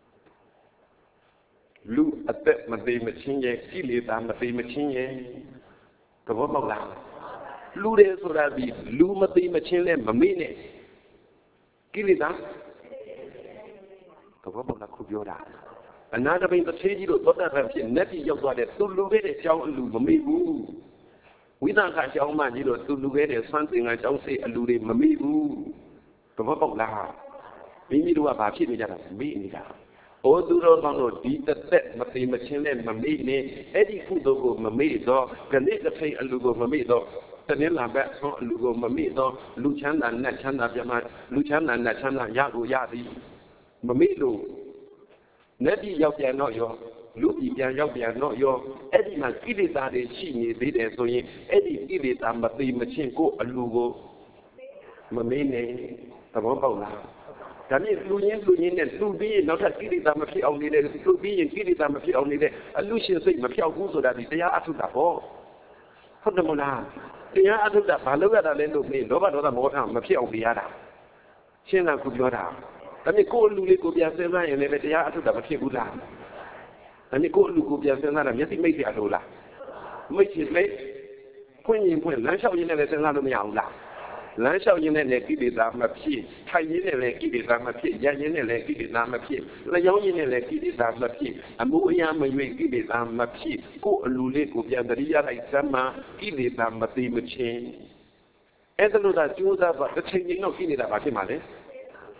လူအသက်မသိမချင်းရဲ့ကိလေသာမသိမချင်းရဲ့သဘောပေါက်လားလူတယ်ဆိုတာဒီလူမသိမချင်းလဲမမေ့နဲ့ကိလေသာသဘောပေါက်လားခုပြောတာအနာတပိန်တစ်သေးကြီးလို့သောတာပန်ဖြစ်နတ်ပြည်ရောက်သွားတဲ့သူလူခဲ့တဲ့အကြောင်းအလူမမေ့ဘူးဝိသခအကြောင်းမှကြီးလို့သူလူခဲ့တဲ့ဆွမ်းသင်္ကန်းအကြောင်းစိတ်အလူတွေမမေ့ဘူးသဘောပေါက်လားမိမိတို့ကဘာဖြစ်နေကြတာမေ့နေတာဩသူတော်ကောင်းတို့ဒီသက်မသိမချင်းနဲ့မမေ့နဲ့အဲ့ဒီကုသိုလ်ကိုမမေ့တော့ခဏတစ်ထိန်အလူကိုမမေ့တော့တနင်္လာဘက်ဆုံးအလူကိုမမေ့တော့လူချမ်းသာနဲ့ချမ်းသာပြမလူချမ်းသာနဲ့ချမ်းသာရကိုရသည်မမေ့လို့လက်ပြီးရောက်ပြန်တော့ရောလူပြည်ပြန်ရောက်ပြန်တော့ရောအဲ့ဒီမှာကိလေသာတွေရှိနေသေးတယ်ဆိုရင်အဲ့ဒီကိလေသာမသိမချင်းကိုအလူကိုမမေ့နဲ့သဘောပေါက်လားဒါနဲ့လူရင်းနဲ့လူပြီးရင်နောက်ထပ်ကိလေသာမဖြစ်အောင်နေတယ်လူပြီးရင်ကိလေသာမဖြစ်အောင်နေတယ်အလူရှင်စိတ်မဖြောက်ဘူးဆိုတာဒီတရားအထုတာပေါ့ဟုတ်တယ်မလားတရားအထုတာဘာလို့ရတာလဲလို့မေးလောဘဒေါသမောဟမဖြစ်အောင်နေရတာရှင်းလားခုပြောတာဒါနဲ့ကိုယ်လူလေးကိုပြန်စဉ်းစားရင်လည်းတရားအထုတာမဖြစ်ဘူးလားဒါနဲ့ကိုယ်လူကိုပြန်စဉ်းစားတာမျက်စိမိတ်ရလို့လားမိတ်ချင်မိတ်ဖွင့်ရင်ဖွင့်လမ်းလျှောက်ရင်းနဲ့လည်းစဉ်းစားလို့မရဘူးလားလမ်းလျှောက်ရင်းနဲ့လည်းကိလေသာမဖြစ်ထိုင်ရင်းနဲ့လည်းကိလေသာမဖြစ်ရရင်းနဲ့လည်းကိလေသာမဖြစ်လျှောက်ရင်းနဲ့လည်းကိလေသာမဖြစ်အမှုအရာမရွေ့ကိလေသာမဖြစ်ကိုယ်အလူလေးကိုပြန်တရိယာလိုက်စမ်းမှကိလေသာမသိမချင်းအဲ့ဒါလို့သာကျိုးစားပါတစ်ချိန်ချင်းတော့ကိလေသာဘာဖြစ်မှာလဲ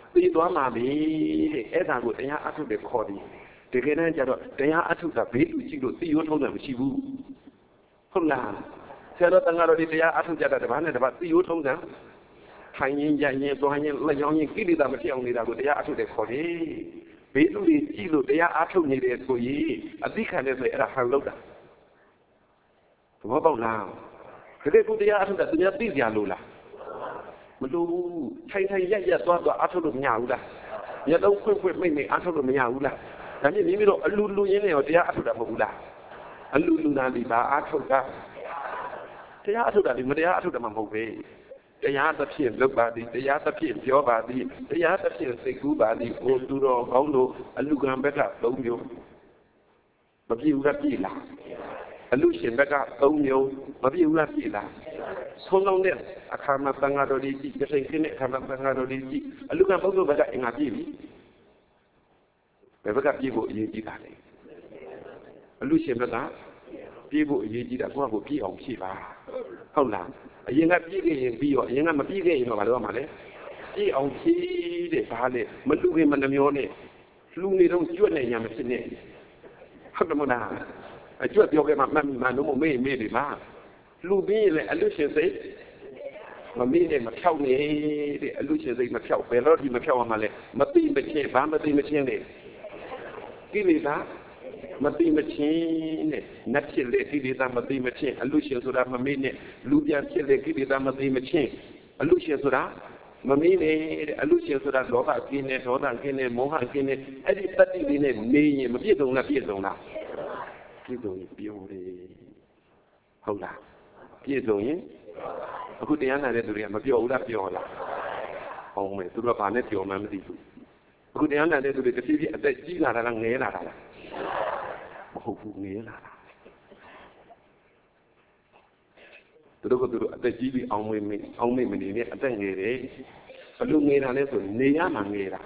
ပြီးသွားမှာပြီတဲ့အဲ့ဒါကိုတရားအထုတ်တယ်ခေါ်တယ်တကယ်တမ်းကျတော့တရားအထုတ်တာဘေးလူကြည့်လို့သိရိုးထုံးတယ်မရှိဘူးဟုတ်လားဆရာတော်တန်ဃာတော်တွေတရားအထုတ်ကြတာတပန်းနဲ့တပန်းသိရိုးထုံးတယ်ထိုင်ရင်ကြရင်သွားရင်လက်ရောင်းရင်ကိလေသာမဖြစ်အောင်နေတာကိုတရားအထုတ်တယ်ခေါ်တယ်ဘေးလူတွေကြည့်လို့တရားအထုတ်နေတယ်ဆိုရင်အသိခံတယ်ဆိုရင်အဲ့ဒါဟန်လောက်တာသဘောပေါက်လားဒါပေမဲ့ကိုတရားအထုတ်တာသူများသိကြလို့လားမလို့ထိုင်ရက်သွားအထုတ်လို့မရဘူးလားညတော့ခွင့်မိတ်အထုတ်လို့မရဘူးလားဒါမြင်မိမိတို့အလူရင်းနေရောတရားအထုတ်တာမဟုတ်ဘူးလားအလူနာဒီပါအထုတ်တာတရားအထုတ်တာဒီမတရားအထုတ်တာမှမဟုတ်ပဲတရားသဖြင့်လုပ်ပါသည်တရားသဖြင့်ပြောပါသည်တရားသဖြင့်စိတ်ကူးပါသည်ဟိုသူတော်ကောင်းတို့အလူကံဘက်က3မျိုးမပြည့်ဘူးလားပြည့်လားအလူရှင်ဘက်က3မျိုးမပြည့်ဘူးလားပြည့်လားဆုံးလုံးတဲ့အခါမှာသံဃာတော်ကြီးကြည့်စိတ်ခင်းတဲ့အခါမှာသံဃာတော်ကြီးကြည့်အလူကံဘုရားဘက်ကအင်္ဂါပြည့်ပြီဘယ်ဘက်ကပြည့်ဖို့အရေးကြီးတာလဲအလူရှင်ဘက်ကပြည့်ဖို့အရေးကြီးတာကိုယ့်ကိုပြည့်အောင်ဖြည့်ပါဟုတ်လားအရင်ကပြည့်ခဲ့ရင်ပြီးရောအရင်ကမပြည့်ခဲ့ရင်တော့ဘာလို့ရမှာလဲပြည့်အောင်ဖြည့်တဲ့ဘာလဲမလူခင်မနှမျောနဲ့လူနေတော့ကျွတ်နေရမဖြစ်နဲ့ဟုတ်တယ်မလားအကျွတ်ပြောခဲ့မှမှတ်မိမှလို့မမေ့မေ့တယ်မှာလူပြီးရင်လည်းအလူရှင်စိတ်မမေ့နဲ့မဖြောက်နဲ့တဲ့အလူရှင်စိတ်မဖြောက်ဘယ်တော့ဒီမဖြောက်ရမှာလဲမသိမချင်းဘာမသိမချင်းနဲ့ကိလေသာမသိမချင်းနဲ့နတ်ဖြစ်လေကိလေသာမသိမချင်းအလူရှင်ဆိုတာမမေ့နဲ့လူပြန်ဖြစ်လေကိလေသာမသိမချင်းအလူရှင်ဆိုတာမမေ့နဲ့တဲ့အလူရှင်ဆိုတာလောဘကင်းနေဒေါသကင်းနေမောဟကင်းနေအဲ့ဒီတတိလေးနဲ့နေရင်မပြည့်စုံလားပြည့်စုံလားပြည့်စုံရင်ပြောတယ်ဟုတ်လားပြည့်စုံရင်အခုတရားနာတဲ့သူတွေကမပြောဘူးလားပြောလားဟုတ်မယ်သူတို့ကဘာနဲ့ပြောမှမသိဘူးအခုတရားနာတဲ့သူတွေတစ်ဖြည်းဖြည်းအသက်ကြီးလာတာလားငယ်လာတာလားမဟုတ်ဘူးငယ်လာတာသူတို့ကသူတို့အသက်ကြီးပြီးအောင်မေ့မနေနဲ့အသက်ငယ်တယ်ဘလို့ငယ်တာလဲဆိုနေရမှာငယ်တာ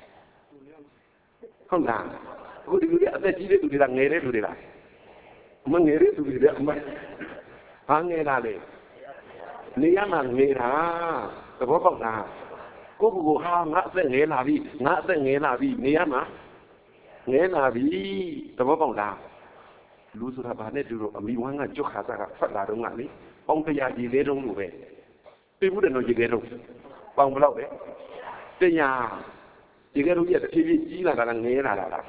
ဟုတ်လားအခုဒီလူတွေအသက်ကြီးတဲ့သူတွေကငယ်တဲ့လူတွေလားမငယ်တဲ့သူတွေကအမဘာငယ်တာလဲနေရမှာငယ်တာသဘောပေါက်လားကိုဟာငါအသက်ငယ်လာပြီနေရမှာငယ်လာပြီသဘောပေါက်လားလူဆိုတာဘာနဲ့တူတော့အမိဝမ်းကကြွခါစားကဖတ်လာတော့ကလေပေါင်းတရားကြီးလေးတုံးလို့ပဲသိဘူးတယ်နော်ကြီးလေးတုံးပေါင်းဘလောက်ပဲတရားကြီးလေးတုံးကြီးတဖြည်းဖြည်းကြီးလာတာလားငယ်လာတာလား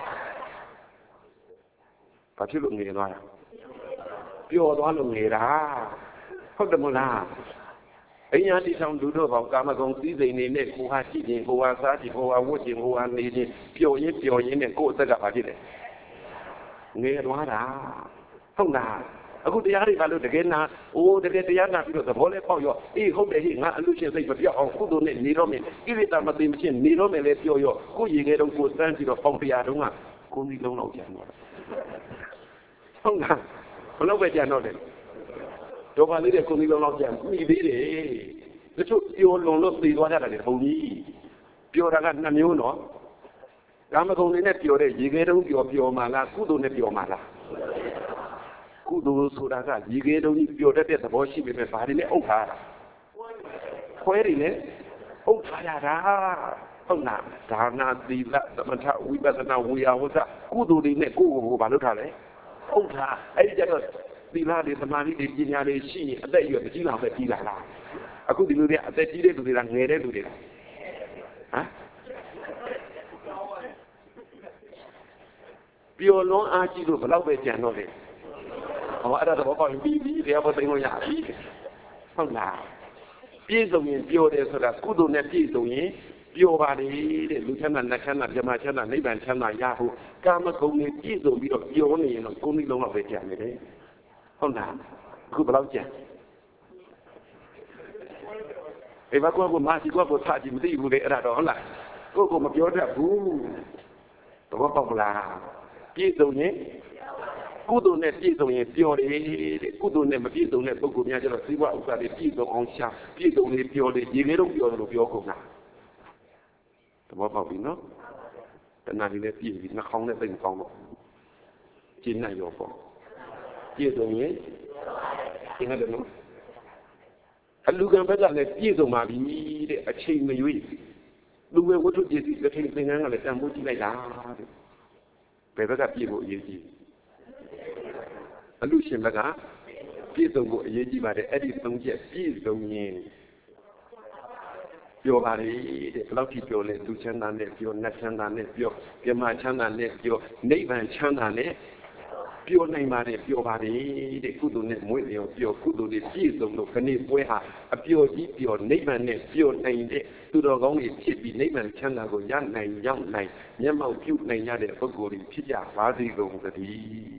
ဘာဖြစ်လို့ငယ်သွားတာပျော်သွားလို့ငယ်တာဟုတ်တယ်မလားအညာတိဆောင်လူတို့ကောင်ကာမဂုဏ်စည်းစိမ်နေနဲ့ကိုဟာရှိခြင်းကိုဟာစားခြင်းကိုဟာဝတ်ခြင်းကိုဟာနေခြင်းပျော်ရင်းနဲ့ကိုယ့်အသက်ကဘာဖြစ်လဲငယ်သွားတာဟုတ်လားအခုတရားတွေကလို့တကယ်နာတကယ်တရားနာပြီးတော့သဘောလဲပေါက်ရောအေးဟုတ်တယ်ဟိငါအလူရှင်စိတ်မပြောက်အောင်ကုသိုလ်နဲ့နေတော့မယ်ကိလေသာမသိမချင်းနေတော့မယ်လဲပြောရောကိုရေခဲတော့ကိုစမ်းပြီးတော့ပေါင်တရားတုန်းကကိုယ်ကြီးလုံးတော့ပြန်တော့ဟုတ်လားဘယ်လောက်ပဲပြန်တော့တယ်တော့ပါလေးတဲ့ကိုယ်ကြီးလုံးတော့ပြန်ပြီးသေးတယ်တချို့ပြောလွန်လို့သိသွားကြတာလေဘုံကြီးပြောတာက2မျိုးနော်ကာမဂုဏ်တွေနဲ့ပြောတဲ့ရေခဲတုံးပြောမှလားကုသိုလ်နဲ့ပြောမှလားကုသိုလ်ဆိုတာကရေခဲတုံးကြီးပြောတတ်တဲ့သဘောရှိပေမဲ့ဘာတွေနဲ့အုပ်ထားတာခွဲတွေနဲ့အုပ်ထားရတာဟုတ်လားဒါနာသီလသမထဝိပဿနာဝေယဝသကုသိုလ်တွေနဲ့ကိုယ့်ကိုယ်ဘာလုပ်ထားလဲအုပ်ထားအဲ့ဒီကျတော့သီလတွေသမာဓိတွေပညာတွေရှိရင်အသက်အရွယ်ကြီးလာပဲကြီးလာလားအခုဒီလိုတွေအသက်ကြီးတဲ့လူတွေကငယ်တဲ့လူတွေလားဟမ်ပျော်လွန်အားကြီးလို့ဘယ်လောက်ပဲကြံတော့လေဟောအဲ့ဒါတော့ပေါ့ပြီးတရားပေါ်သိလို့ရပြီဟုတ်လားပြည့်စုံရင်ပျော်တယ်ဆိုတာကုသိုလ်နဲ့ပြည့်စုံရင်ပျော်ပါလေတဲ့လူချမ်းသာနတ်ချမ်းသာဓမ္မချမ်းသာနိဗ္ဗာန်ချမ်းသာရဖို့ကာမဂုဏ်တွေပြည့်စုံပြီးတော့ပျော်နေရင်တော့ကိုယ်ကြီးလုံးတော့ပဲကြံနေတယ်ဟုတ်လားအခုဘယ်လောက်ကြံအေးဘာကိုမရှိကိုထားကြည့်မသိဘူးလေအဲ့ဒါတော့ဟုတ်လားကိုမပြောတတ်ဘူးတော့ပေါ့မလားပြည့်စုံရင်ကုသိုလ်နဲ့ပြည့်စုံရင်ပျော်တယ်တဲ့ကုသိုလ်နဲ့မပြည့်စုံတဲ့ပုဂ္ဂိုလ်များကျတော့ဇီဝဥစ္စာတွေပြည့်စုံအောင်ရှာပြည့်စုံနေပျော်တယ်ရေခဲတော့ပျော်တယ်လို့ပြောကုန်တာသဘောပေါက်ပြီနော်တဏှာတွေလည်းပြည့်ပြီနှာခေါင်းနဲ့သိမ့်ကောင်းတော့ကျင်းနိုင်ရောပေါ့ပြည့်စုံရင်ကျင်းရတယ်နော်အလူကံဘက်ကလည်းပြည့်စုံပါပြီတဲ့အချိန်မရွေးလူဝဲဝတ္ထုပစ္စည်းတစ်ထင်သင်္ကန်းကလည်းတန်ဖိုးကြည့်လိုက်တာတဲ့ဘယ်ဘက်ကပြည့်ဖို့အရေးကြီးအလူရှင်ဘက်ကပြည့်စုံဖို့အရေးကြီးပါတယ်အဲ့ဒီသုံးချက်ပြည့်စုံရင်ပြောပါလေတဲ့ဘယ်လောက်ထိပြောလဲသူချမ်းသာနဲ့ပြောနတ်ချမ်းသာနဲ့ပြောပြမချမ်းသာနဲ့ပြောနိဗ္ဗာန်ချမ်းသာနဲ့ပြောနိုင်ပါတယ်ပြောပါတယ်တဲ့ကုသိုလ်နဲ့မွေးလျော်ပြောကုသိုလ်တွေပြည့်စုံလို့ခဏပွဲဟာအပျော်ကြီးပျော်နိဗ္ဗာန်နဲ့ပျော်နိုင်တဲ့သူတော်ကောင်းတွေဖြစ်ပြီးနိဗ္ဗာန်ချမ်းသာကိုရနိုင်ရောက်နိုင်မျက်မှောက်ပြုနိုင်ရတဲ့ပုဂ္ဂိုလ်တွေဖြစ်ကြပါစေကုန်သတည်း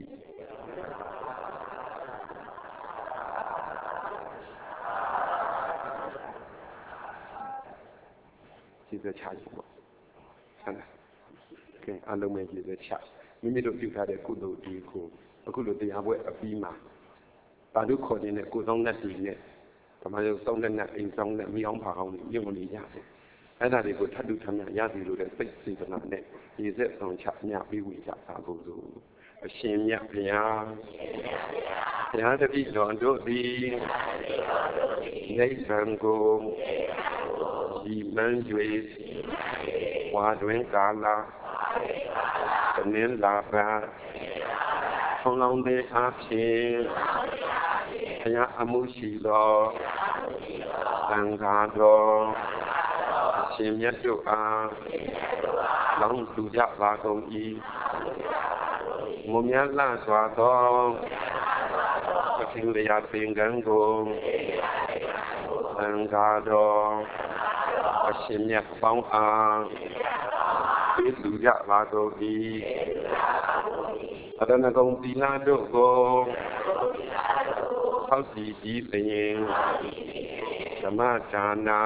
ကျေးဇူးချပါဆန္ဒကဲအလုံးမဲ့ကျေးဇူးချမိမိတို့ပြုထားတဲ့ကုသိုလ်တွေကိုအခုလိုတရားပွဲအပြီးမှာဘာလို့ခေါ်နေတဲ့ကိုယ်ဆောင်တဲ့သူနဲ့ဓမ္မယုံဆောင်တဲ့နဲ့အိမ်ဆောင်တဲ့မိအောင်ဖာအောင်ညွန့်နေရတယ်အဲ့ဒါတွေကိုထပ်တူထပ်မြရစီလို့တဲ့စိတ်စေတနာနဲ့ရေစက်ဆောင်ချမြပြီးဝေကြပါကုန်စို့အရှင်မြတ်ဘုရားဘုရားတပည့်တော်တို့သည်နိဗ္ဗာန်ကိုဒီမှန်ကျွေဝါတွင်ကာလတနင်္လာပတ်ထုံလောင်းတဲ့အားဖြင့်ဘုရားအမှုရှိသောသံဃာတော်အရှင်မြတ်တို့အားလောင်းသူကြပါကုန်၏မုံမြတ်လှစွာသောပထင်လျာသင်္ကန်းကိုသံဃာတော်အရှင်မြတ်ပေါင်းအားပြေသူကြပါကုန်၏အရဏဂုံသီလတို့ကိုဟောက်စီကြည်လျင်ဓမ္မဒါနာ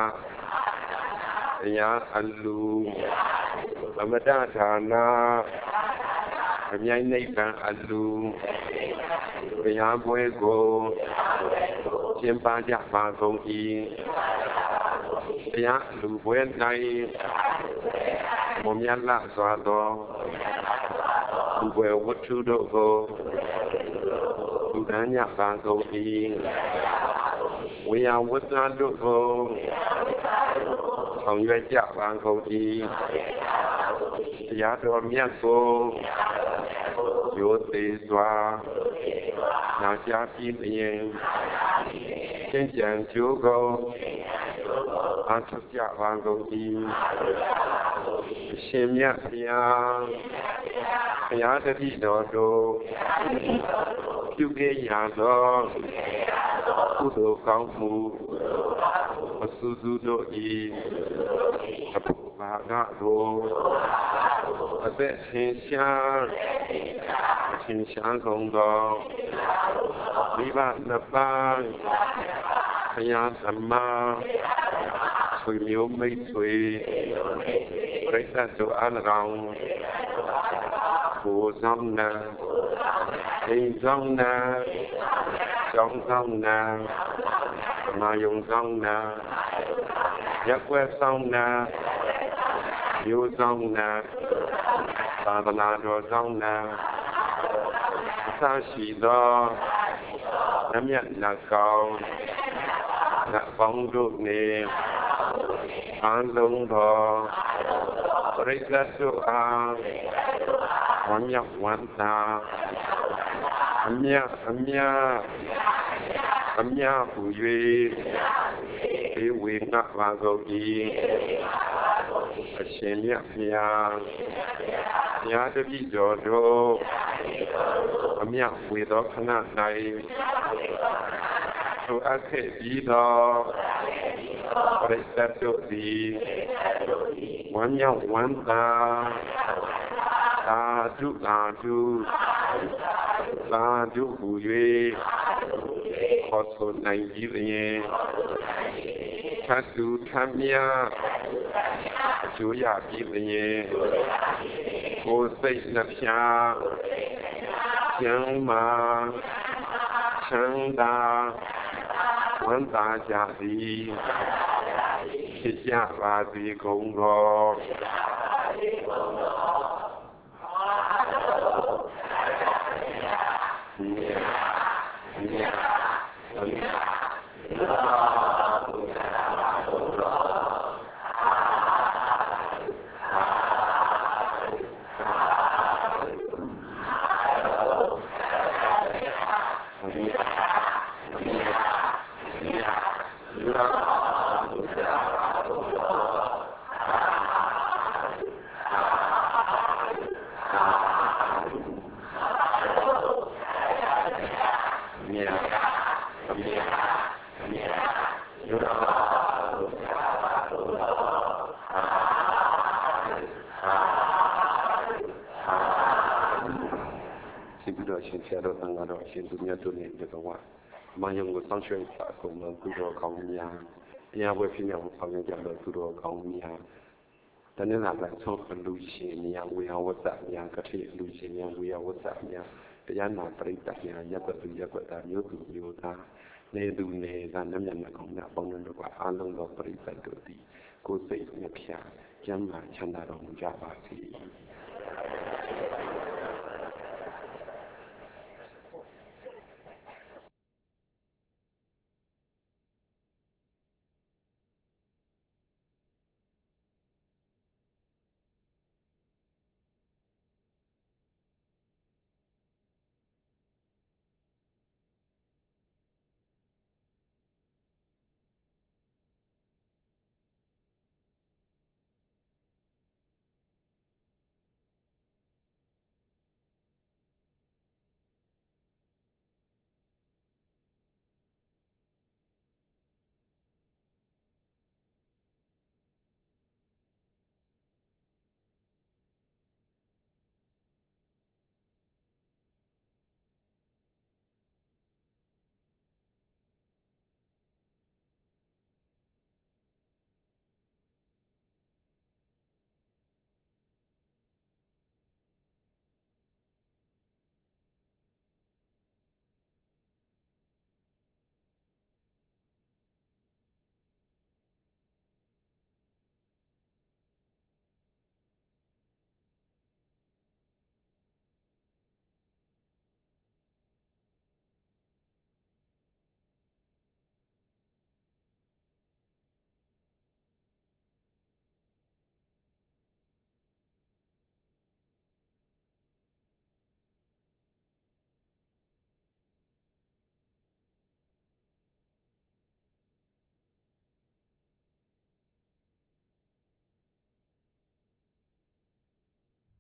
တရားအလူသမတဒါနာအမြိုင်နိဗ္ဗာန်အလူတရားပွဲကိုကျင်းပကြပါကုန်၏တရားလူပွဲ၌မမြတ်လာစွာသောလူပွဲဝတ္ထုတို့ကိုလူဒန်းကြပါကုန်၏ဝေယဝတ္တတို့ကိုဆောင်ရွက်ကြပါကုန်၏တရားတော်မြတ်ကိုရိုသေစွာနာကြားပြီးလျင်ကျင့်ကြံကြိုးကုန်အားထုတ်ကြပါကုန်၏ရှင်မြတ်ဘုရားဘုရားတပည့်တော်တို့ပြုခဲ့ရသောကုသိုလ်ကောင်းမှုအစူးစူးတို့၏အဖို့ဘာကတို့အသက်ထင်ရှားကုန်သောမိဘနှစ်ပါးဘုရားသမားဆွေမျိုးမိတ်ဆွေပရိသတ်တို့အား၎င်းကိုဆောင်နာအိမ်ဆောင်နာကျောင်းဆောင်နာဓမ္မယုံဆောင်နာရက်ွယ်ဆောင်နာမျိုးဆောင်နာသာသနာတော်ဆောင်နာအစရှိသောနမြတ်နတ်ကောင်းနတ်ပေါင်းတို့နှင့်အားလုံးသောပရိသတ်တို့အားဝမ်းမြောက်ဝမ်းသာအမြဟူ၍ေဝေငှပါကုန်၏အရှင်မြတ်ဘုရားဘုရားတပည့်တော်တို့အမြတ်ဝေသောခဏ၌ထိုအပ်ခဲ့ပြီးသောပရိသတ်တို့သည်ဝမ်းမြောက်ဝမ်းသာသာဓုဟူ၍ခေါ်ဆိုနိုင်ပြီးလျင်ထပ်တူထပ်မြအကျိုးရပြီးလျင်ကိုယ်စိတ်နှဖျားကျမ်းမာချမ်းသာဝမ်းသာကြသည်ဖြစ်ကြပါစေကုန်သောရှင်ဆရာတော်တန်ခါတော်အရှင်သူမြတ်တို့နဲ့တကွာမယုံကိုစောင့်ရှောက်စာကုန်သောသူတော်ကောင်းများတရားပွဲဖြစ်မြောက်ဆောင်ရွက်ကြသောသူတော်ကောင်းများတနင်္လာပိုင်းဆုံးအလူရှင်များဝေယဝတ္တများကတိအလူရှင်များဝေယဝတ္တများတရားနာပရိသတ်များရပ်ကွက်သူရပ်ကွက်သားမြို့သူမြို့သားနေသူနေသားနမျက်နှာကောင်းများပေါင်းတို့ကအားလုံးသောပရိသတ်တို့သည်ကိုယ်စိတ်နှပြကျမ်းမာချမ်းသာတော်မူကြပါစေ